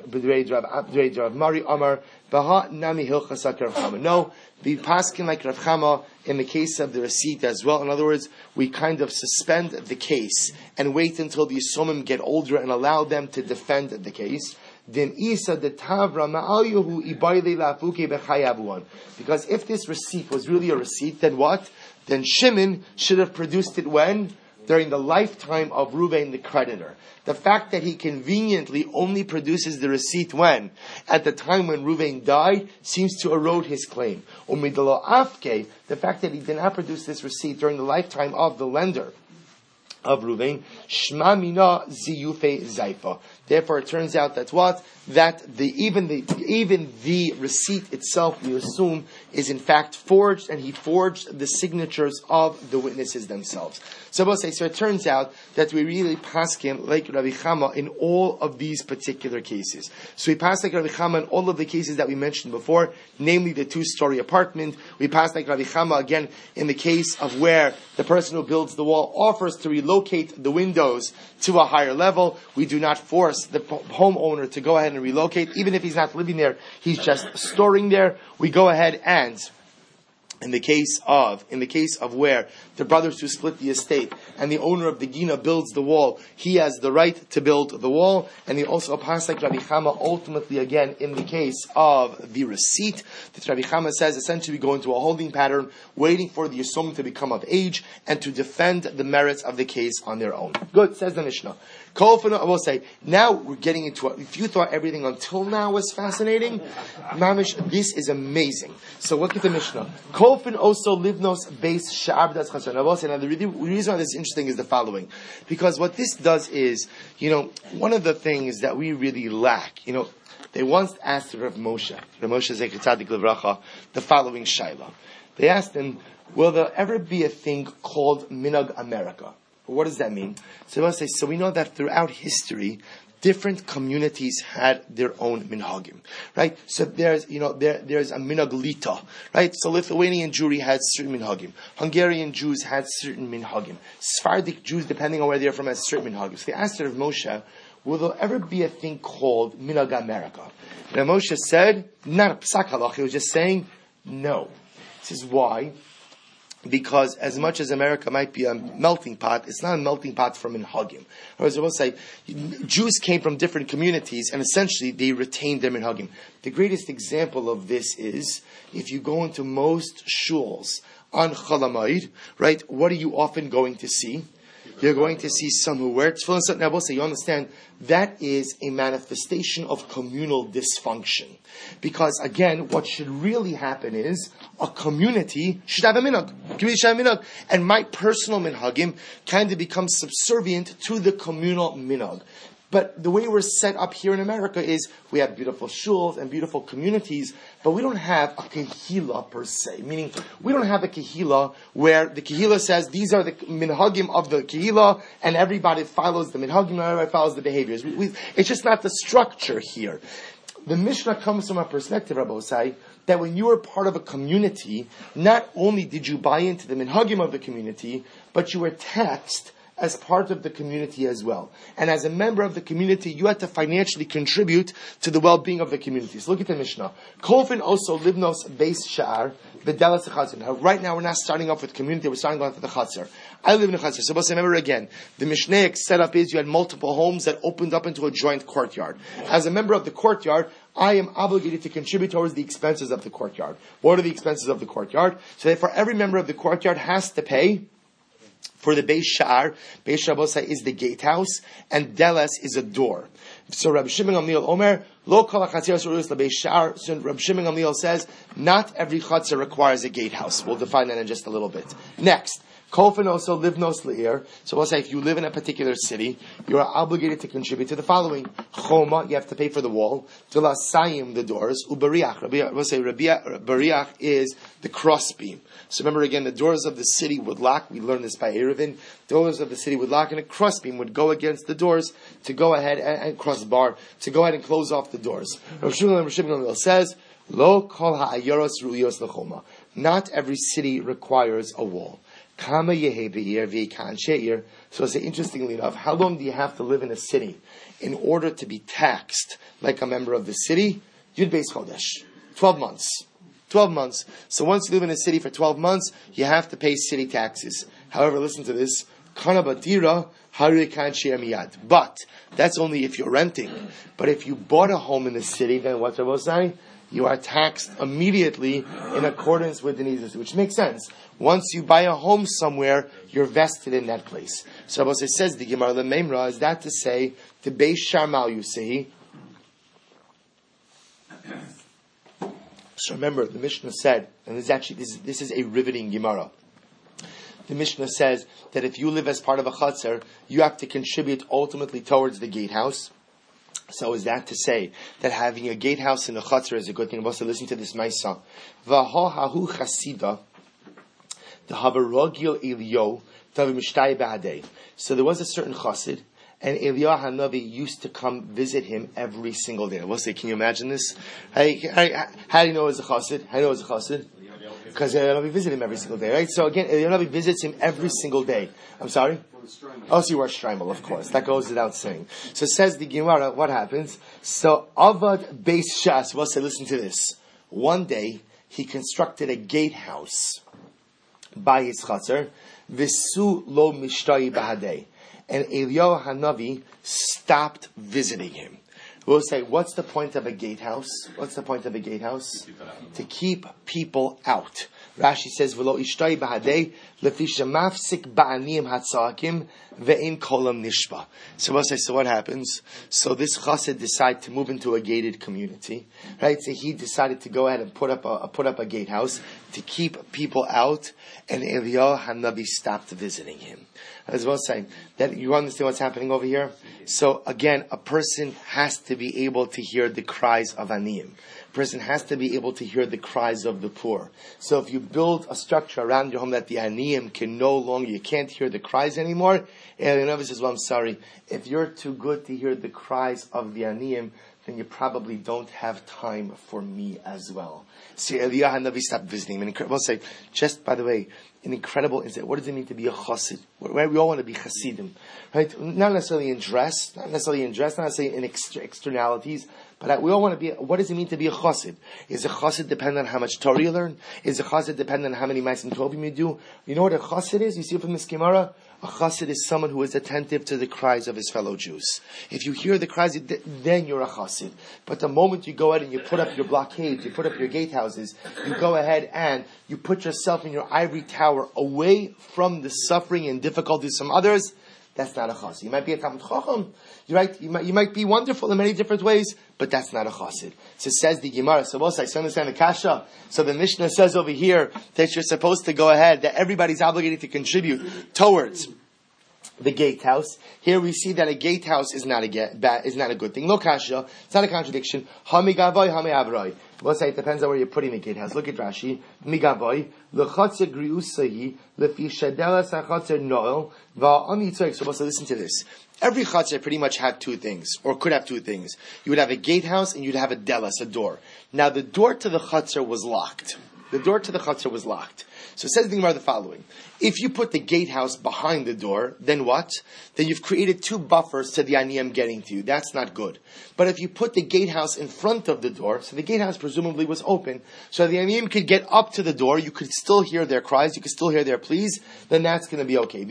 Rav Mari Amar Baha Nami Hilchasak Rav Chama. No, we paskin like Rav Chama in the case of the receipt as well. In other words, we kind of suspend the case and wait until the Yisomim get older and allow them to defend the case. Then Isa the Tavra Ma'alyuhu Ibayle Lafuke Bechayabuan. Because if this receipt was really a receipt, then what? Then Shimon should have produced it when? During the lifetime of Reuven the creditor. The fact that he conveniently only produces the receipt when? At the time when Reuven died, seems to erode his claim. Umidalo Afke, the fact that he did not produce this receipt during the lifetime of the lender of Reuven, Shma Mina Ziyufe Zaifa. Therefore, it turns out that what? That the even the even the receipt itself, we assume, is in fact forged, and he forged the signatures of the witnesses themselves. So we'll say, so it turns out that we really paskin like Rabbi Chama in all of these particular cases. So we pass like Rabbi Chama in all of the cases that we mentioned before, namely the two-story apartment. We pass like Rabbi Chama again in the case of where the person who builds the wall offers to relocate the windows to a higher level. We do not force force the homeowner to go ahead and relocate, even if he's not living there, he's just storing there, we go ahead and In the case of, in the case of where the brothers who split the estate and the owner of the Gina builds the wall, he has the right to build the wall. And he also applies like Rabbi Chama ultimately again in the case of the receipt. That Rabbi Chama says essentially we go into a holding pattern, waiting for the Yisomim to become of age and to defend the merits of the case on their own. Good, says the Mishnah. I will say, now we're getting into it. If you thought everything until now was fascinating, Mamish, this is amazing. So look at the Mishnah. Kolfin also livnos base sha'ar b'das chasar. Now, the reason why this is interesting is the following. Because what this does is, you know, one of the things that we really lack, you know, they once asked Rav Moshe, Rav Moshe Zecher Tzadik Livracha, the following shayla. They asked him, will there ever be a thing called Minhag America? What does that mean? So I want to say, so we know that throughout history, different communities had their own minhagim, right? So there's, you know, there there's a minhag lita, right? So Lithuanian Jewry had certain minhagim. Hungarian Jews had certain minhagim. Sephardic Jews, depending on where they're from, had certain minhagim. So they asked Rav Moshe, will there ever be a thing called Minhag America? And Rav Moshe said, not a psak halach, he was just saying, no. This is why. Because as much as America might be a melting pot, it's not a melting pot from minhagim. Or as I will say, Jews came from different communities, and essentially they retained their minhagim. The greatest example of this is if you go into most shuls on Chol Hamoed, right? What are you often going to see? You're going to see some who wear tefillin. Now, I will say, you understand, that is a manifestation of communal dysfunction. Because, again, what should really happen is a community should have a minhag. Community should have a minhag. And my personal minhagim kind of becomes subservient to the communal minhag. But the way we're set up here in America is we have beautiful shuls and beautiful communities, but we don't have a kehila per se. Meaning, we don't have a kehila where the kehila says these are the minhagim of the kehila, and everybody follows the minhagim, and everybody follows the behaviors. We, we, it's just not the structure here. The Mishnah comes from a perspective, Rabbi Osai, that when you were part of a community, not only did you buy into the minhagim of the community, but you were taxed as part of the community as well. And as a member of the community, you had to financially contribute to the well-being of the community. So look at the Mishnah. Kolfin also livnos beis sha'ar v'delas chatzar. Now, right now, we're not starting off with community, we're starting off with the chatzar. I live in a chatzar. So let's remember again, the Mishnaic setup is you had multiple homes that opened up into a joint courtyard. As a member of the courtyard, I am obligated to contribute towards the expenses of the courtyard. What are the expenses of the courtyard? So therefore, every member of the courtyard has to pay for the Beis Sha'ar. Beis Sha'ar is the gatehouse, and Deles is a door. So Rabbi Shimon Gamliel Omer, Lo kol ha'chatzir surus leBeis Sha'ar. So Rabbi Shimon Gamliel says, not every chatzir requires a gatehouse. We'll define that in just a little bit. Next. Kolfin also livnos le'ir. So we'll say if you live in a particular city, you are obligated to contribute to the following. Choma, you have to pay for the wall. Tlasayim, the doors. Ubariach. We'll say Bariach is the crossbeam. So remember again, the doors of the city would lock. We learned this by Eruvin. Doors of the city would lock, and a crossbeam would go against the doors to go ahead and, and crossbar to go ahead and close off the doors. Rav Shimon says, Lo kol ha'ayoros ru'yos lechoma. Not every city requires a wall. Kama yehe be'ir v'yikan she'ir. So say, interestingly enough, how long do you have to live in a city in order to be taxed like a member of the city? Yud Beis Chodesh. Twelve months. Twelve months. So once you live in a city for twelve months, you have to pay city taxes. However, listen to this. Kana batira harikan she'ir miyad. But that's only if you're renting. But if you bought a home in the city, then what's Rabbi saying? You are taxed immediately in accordance with the needs, which makes sense. Once you buy a home somewhere, you're vested in that place. So Rabbi says the Gemara the Memra is that to say the Beis Sharmal you see. So remember, the Mishnah said, and this is actually this is, this is a riveting Gemara. The Mishnah says that if you live as part of a chatzar, you have to contribute ultimately towards the gatehouse. So is that to say that having a gatehouse in a chutzner is a good thing? Also, listen to this Maisa. V'hahahu chasida, the havarogil Elio, tavimishtai ba'adei. So there was a certain chassid, and Eliyahu Hanavi used to come visit him every single day. We'll say, can you imagine this? How, how, how do you know it's a chassid? How do you know it's a chassid? Because Eliyahu Hanavi visited him every single day, right? So again, Eliyahu Hanavi visits him every single day. I'm sorry? Also, you wear shreimel, of course. That goes without saying. So says the Gemara, what happens? So Avad Beis Shas, we'll say, listen to this. One day, he constructed a gatehouse by his chatzar, Visu lo mishtai bahadei. And Eliyahu Hanavi stopped visiting him. We'll say, what's the point of a gatehouse? What's the point of a gatehouse? To keep people out. Rashi says, "V'lo ishtai b'hadei lefi shemafsik ba'aniyim hatzakim ve'im kolam nishba." So we'll say, so what happens? So this chassid decided to move into a gated community, right? So he decided to go ahead and put up a put up a gatehouse to keep people out, and Eliyahu Hanavi stopped visiting him. As well as saying that you understand what's happening over here. So again, a person has to be able to hear the cries of aniyim. A person has to be able to hear the cries of the poor. So if you build a structure around your home that the aniyim can no longer, you can't hear the cries anymore, Eliyahu says, well, I'm sorry, if you're too good to hear the cries of the aniyim, then you probably don't have time for me as well. See, Eliyahu Hanavi stopped visiting him. We'll say, just by the way, an incredible insight. What does it mean to be a chassid? Right? We all want to be chassidim, right? Not necessarily in dress, not necessarily in dress, not necessarily in exter- externalities, but we all want to be. What does it mean to be a chassid? Is a chassid depend on how much Torah you learn? Is a chassid depend on how many ma'asim tovim you do? You know what a chassid is? You see it from this Gemara. A chassid is someone who is attentive to the cries of his fellow Jews. If you hear the cries, then you're a chassid. But the moment you go ahead and you put up your blockades, you put up your gatehouses, you go ahead and you put yourself in your ivory tower away from the suffering and difficulties from others, that's not a chassid. You might be a Talmid Chacham, you're right, you might, you might be wonderful in many different ways, but that's not a chassid. So says the Gemara. So we'll say, so understand the kasha. So the Mishnah says over here that you're supposed to go ahead, that everybody's obligated to contribute towards the gatehouse. Here we see that a gatehouse is not a get, bad, is not a good thing. No kasha. It's not a contradiction. Hamigavoy, hamiavroy. We'll say it depends on where you're putting the gatehouse. Look at Rashi. Migavoy lechatzer griusahi lefi shadelas hachatzer noel va'ani tzorek. So we'll say, listen to this. Every chatzar pretty much had two things, or could have two things. You would have a gatehouse and you'd have a delas, a door. Now the door to the chatzar was locked. The door to the chatzar was locked. So it says the Gemara the following. If you put the gatehouse behind the door, then what? Then you've created two buffers to the aniyim getting to you. That's not good. But if you put the gatehouse in front of the door, so the gatehouse presumably was open, so the aniyim could get up to the door, you could still hear their cries, you could still hear their pleas, then that's going to be okay.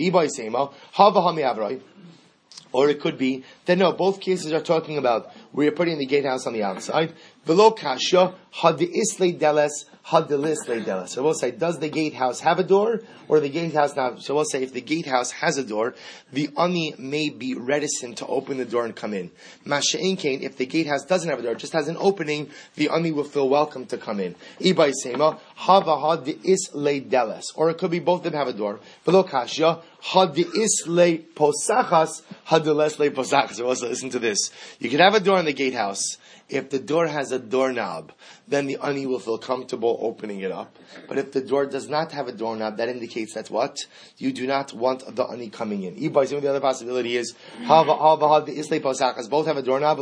Or it could be that no, both cases are talking about where you're putting the gatehouse on the outside. Velo kasha hadiisle deles hadilisle deles. So we'll say, does the gatehouse have a door, or the gatehouse not? So we'll say, if the gatehouse has a door, the ani may be reticent to open the door and come in. Masha'in kain, if the gatehouse doesn't have a door, it just has an opening, the ani will feel welcome to come in. Ibay sema hava hadiisle deles. Or it could be both of them have a door. Velo kasha hadiisle posachas hadilesle posachas. So also listen to this. You can have a door in the gatehouse. If the door has a doorknob, then the ani will feel comfortable opening it up. But if the door does not have a doorknob, that indicates that what? You do not want the ani coming in. The other possibility is, both have a doorknob,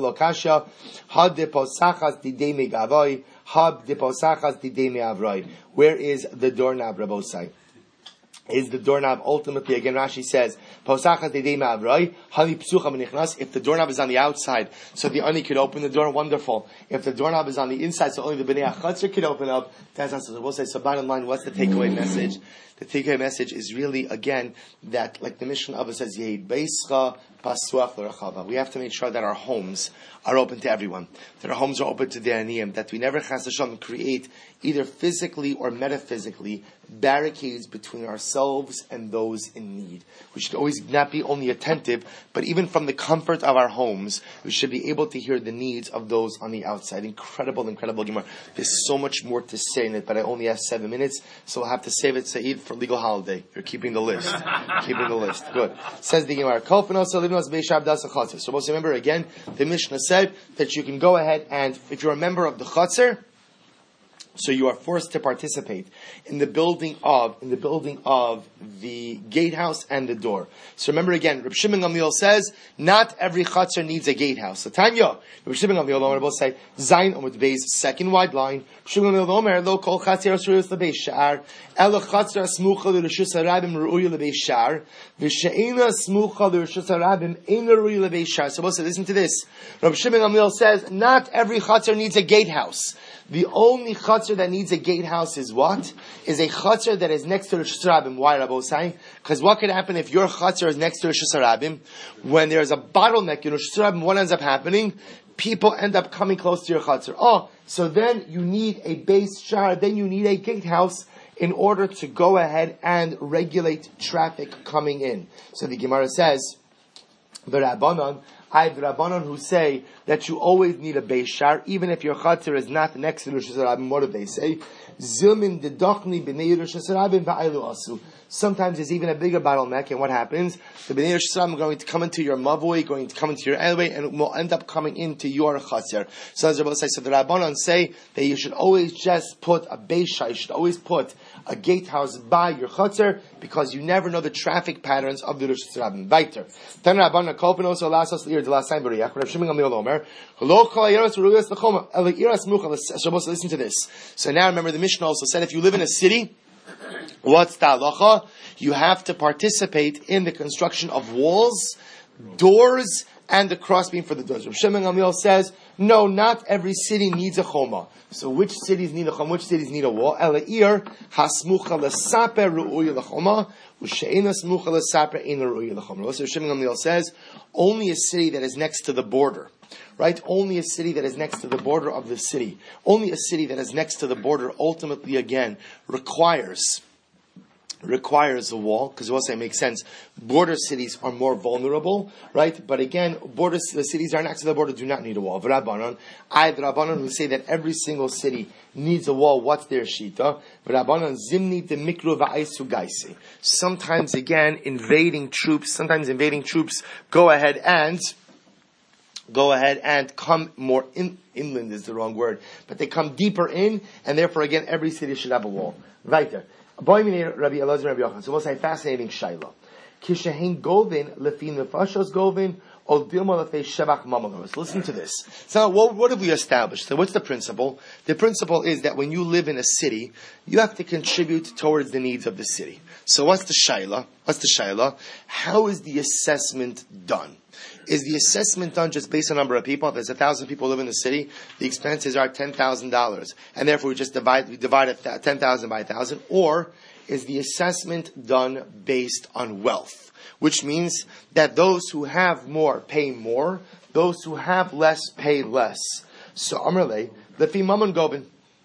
where is the doorknob, Rabbosai? Is the doorknob ultimately, again Rashi says, if the doorknob is on the outside, so the ani could open the door, wonderful. If the doorknob is on the inside, so only the Bnei HaChatzar could open up, that's not so. We'll say, so bottom line, what's the takeaway message? The takeaway message is really, again, that, like the Mishnah of it says, Yehid Beischa Pasuach L'Rachava. We have to make sure that our homes are open to everyone, that our homes are open to the aniyim, that we never chas v'shalom create, either physically or metaphysically, barricades between ourselves and those in need. We should always not be only attentive, but even from the comfort of our homes, we should be able to hear the needs of those on the outside. Incredible, incredible Gemara. There's so much more to say in it, but I only have seven minutes, so I'll have to save it, Saeed, for legal holiday. You're keeping the list. keeping the list. Good. Says the Gemara. So most remember again, the Mishnah said that you can go ahead and, if you're a member of the Chatzar, So you are forced to participate in the building of in the building of the gatehouse and the door. So remember again, Reb Shimon Gamliel says not every chutzner needs a gatehouse. So Tanya, Reb Shimon Gamliel Omer will say Zayin Amud Beis, second wide line. Reb Shimon Gamliel Omer lo kol chatzer asruyos lebeis shar ela chatzer smucha l'reshus harabim ru'uya lebeis shar v'she'ena smucha l'reshus harabim eina ru'uya lebeis shar. So we'll say, listen to this. Reb Shimon Gamliel says not every chutzner needs a gatehouse. The only chutzner that needs a gatehouse is what? Is a chutzner that is next to the Reshus Harabim. Why, Rabbi Osai? Because what could happen if your chutzner is next to the Reshus Harabim? When there's a bottleneck in Reshus Harabim, what ends up happening? People end up coming close to your chutzner. Oh, so then you need a base shar, then you need a gatehouse in order to go ahead and regulate traffic coming in. So the Gemara says, the Rabbanon, I have the Rabbanon who say that you always need a Beis Shar, even if your Chatzar is not next to the Rosh Hashanah. What do they say? Zilmin dedochni b'nei Rosh Hashanah v'aylu asu. Sometimes there's even a bigger bottleneck, and what happens? The b'nei Rosh Hashanah are going to come into your mavoi, going to come into your elway, and it will end up coming into your Chatzar. So as Rabbi say, so the Rabbanon say that you should always just put a Beis Shar, you should always put a gatehouse by your Chatzar, because you never know the traffic patterns of the Rosh Hashanah. Weiter. Then Rabbanon kolpen also allows us to the last time b'riyach. Rav Shimon Gamliel Omer, lo kol hayeros ru'uyos l'choma, ela iras mucha. So listen to this. So now remember, the Mishnah also said if you live in a city, what's the halacha? You have to participate in the construction of walls, doors, and the crossbeam for the doors. Rav Shimon Gamliel says, no, not every city needs a choma. So which cities need a choma? Which cities need a wall? Ela ir hasmucha l'saper ru'uya l'choma. Rav Shimon Gamliel says, only a city that is next to the border, right? Only a city that is next to the border of the city, only a city that is next to the border ultimately again requires requires a wall, because we'll say it makes sense. Border cities are more vulnerable, right? But again, border the cities that are next to the border do not need a wall. V'Rabbanon, I have Rabbanon who say that every single city needs a wall. What's their shita? V'Rabbanon zimni de mikru va'aisu gaisi. Sometimes again, invading troops, sometimes invading troops go ahead and go ahead and come more in, inland is the wrong word, but they come deeper in, and therefore again, every city should have a wall. Right there. Rabbi Elazar, Rabbi Yochanan. So we'll say fascinating shayla. Kishahin govin lefin nefashos govin or dilma lefei shevach mamalos. Listen to this. So what, what have we established? So what's the principle? The principle is that when you live in a city, you have to contribute towards the needs of the city. So what's the shayla? What's the shayla? How is the assessment done? Is the assessment done just based on number of people? If there's a thousand people live in the city, the expenses are ten thousand dollars, and therefore we just divide we divide ten thousand by a thousand. Or is the assessment done based on wealth, which means that those who have more pay more, those who have less pay less. So Amrle lefi mamon gobin.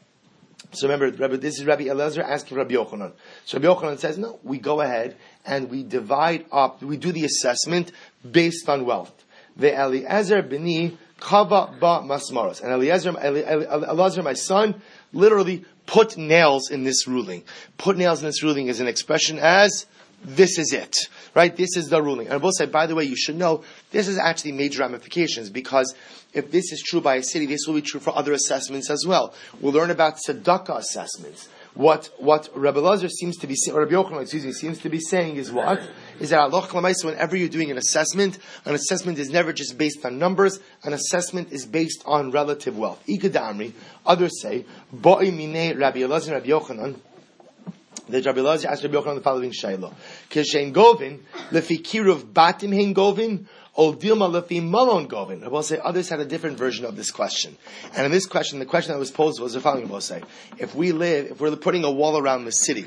So remember, Rabbi, this is Rabbi Elazar asking Rabbi Yochanan. So Rabbi Yochanan says, no, we go ahead and we divide up, we do the assessment based on wealth. The Eliezer b'ni kava ba masmaros. And Eliezer, Eliezer, my son, literally put nails in this ruling. Put nails in this ruling is an expression as, this is it. Right? This is the ruling. And I will say, by the way, you should know, this is actually major ramifications, because if this is true by a city, this will be true for other assessments as well. We'll learn about tzedakah assessments. What what Rabbi Elazar seems to be saying, or Rabbi Yochanan, excuse me, seems to be saying is what? Is that Allah Klamaisa, whenever you're doing an assessment, an assessment is never just based on numbers, an assessment is based on relative wealth. Ikadamri, others say, Ba'i minei Rabbi Elazar and Rabbi Yochanan, that Rabbi Elazar asked Rabbi Yochanan the following shayla. Kishen govin, lefi kiruv batim hein govin, or dilma lefi malon govin. I will say others had a different version of this question. And in this question, the question that was posed was the following, I will say. If we live, if we're putting a wall around the city,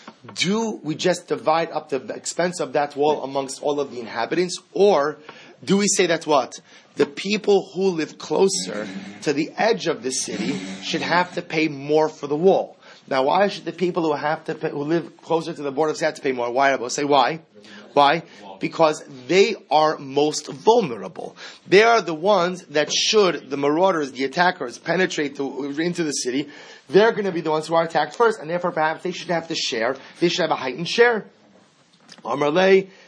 do we just divide up the expense of that wall amongst all of the inhabitants? Or do we say that what? The people who live closer to the edge of the city should have to pay more for the wall. Now, why should the people who have to pay, who live closer to the border of the city have to pay more? Why? I will say why. Why? Because they are most vulnerable. They are the ones that should the marauders, the attackers, penetrate to, into the city, they're going to be the ones who are attacked first, and therefore perhaps they should have to share. They should have a heightened share. Amarle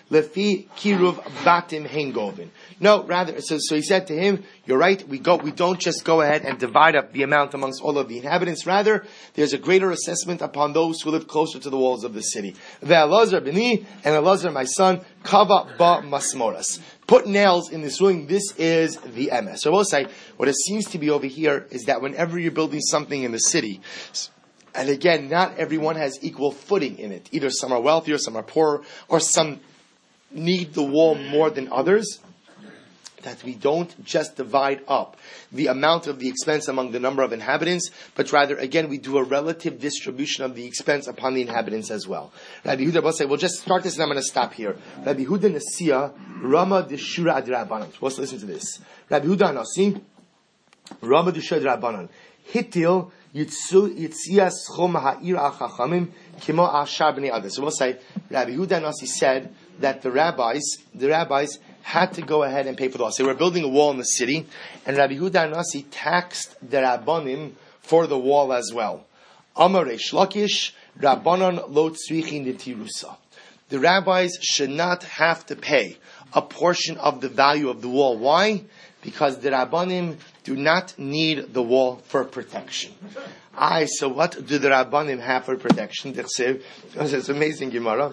lefi kiruv batim hengovin. No, rather, so, so he said to him, you're right, we go, we don't just go ahead and divide up the amount amongst all of the inhabitants. Rather, there's a greater assessment upon those who live closer to the walls of the city. Ve'elazar b'ni, and Elazar my son, kava ba masmoras. Put nails in this ruling. This is the emes. So I will say, what it seems to be over here is that whenever you're building something in the city, and again, not everyone has equal footing in it. Either some are wealthier, some are poorer, or some need the wall more than others. That we don't just divide up the amount of the expense among the number of inhabitants, but rather, again, we do a relative distribution of the expense upon the inhabitants as well. Rabbi Yehuda will say, we'll just start this and I'm going to stop here. Rabbi Yehuda Nasiya, Rama Deshura Adrabanan. Let's listen to this. Rabbi Yehuda Nasi, Rama Deshura Adrabanan. Hitil Yitzia Schom Ha'ir Al-Chachamim Kimo Ashar B'nei Adar. So we'll say, Rabbi Yehuda Nasi said that the rabbis, the rabbis had to go ahead and pay for the wall. So they were building a wall in the city, and Rabbi Yehuda Nasi taxed the Rabbanim for the wall as well. Amar Reish Lakish, Rabbanon lo tzrichin netirusa. The rabbis should not have to pay a portion of the value of the wall. Why? Because the Rabbanim do not need the wall for protection. Aye, so what do the Rabbanim have for protection? It's amazing Gemara.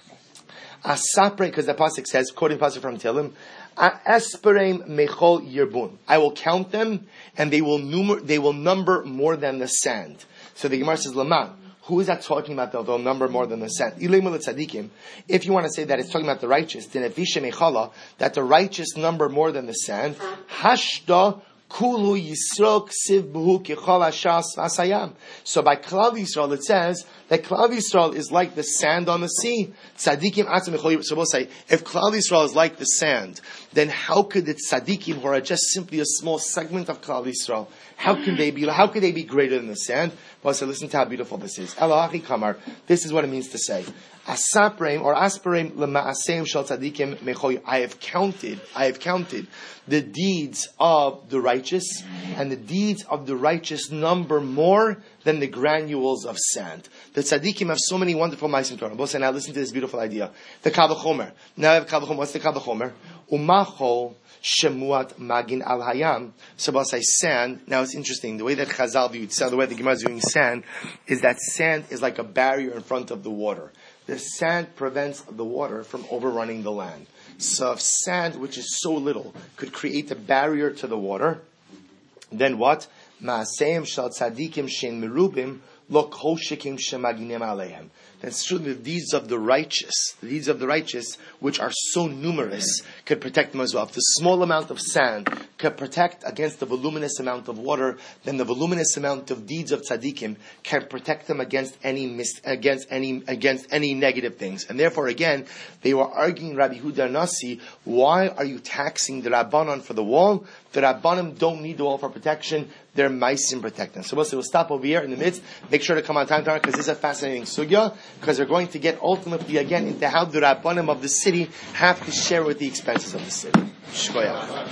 Asapre, because the pasuk says, quoting pasuk from Tehillim, Esperem mechol yirbun. I will count them, and they will number, they will number more than the sand. So the Gemara says, Laman. Who is that talking about? They'll, they'll number more than the sand. If you want to say that it's talking about the righteous, then that the righteous number more than the sand. Hashda Kulu Yisrael Ksiv Buhu Kichol Hashas Vasayam. So by Klal Yisrael it says that Klal Yisrael is like the sand on the sea. Tzadikim Atzim Echol. So we'll say, if Klal Yisrael is like the sand, then how could the tzadikim, who are just simply a small segment of Klal Yisrael, how can they be? How could they be greater than the sand? Well, so listen to how beautiful this is. Elachi Kamar. This is what it means to say. Asaprem or asperem lemaaseim shel tzadikim mechoy. I have counted. I have counted the deeds of the righteous, and the deeds of the righteous number more than the granules of sand. The tzaddikim have so many wonderful ma'asim Torah. Both say, now listen to this beautiful idea. The Kal V'chomer. Now I have Kal V'chomer. What's the Kal V'chomer? Umachol shemuat magin al hayam. So I'll say sand. Now it's interesting. The way that Chazal viewed sand, the way the Gemara is viewing sand, is that sand is like a barrier in front of the water. The sand prevents the water from overrunning the land. So if sand, which is so little, could create a barrier to the water, then what? Ma'aseim shal tzadikim shein merubim lo kol shekim shemaginem aleihem. Then certainly the deeds of the righteous, the deeds of the righteous, which are so numerous, could protect them as well. If the small amount of sand could protect against the voluminous amount of water, then the voluminous amount of deeds of tzaddikim can protect them against any mis- against any against any negative things. And therefore, again, they were arguing Rabbi Yehuda Nasi, why are you taxing the Rabbanon for the wall? The Rabbanim don't need the wall for protection. They're meisim protecting. So we'll, we'll stop over here in the midst. Make sure to come on time tomorrow, because this is a fascinating sugya, because we're going to get ultimately again into how the Rabbanim of the city have to share with the expenses of the city. Shkoyach.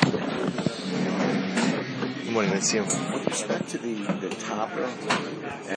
Good morning, let's see you. With respect to the, the top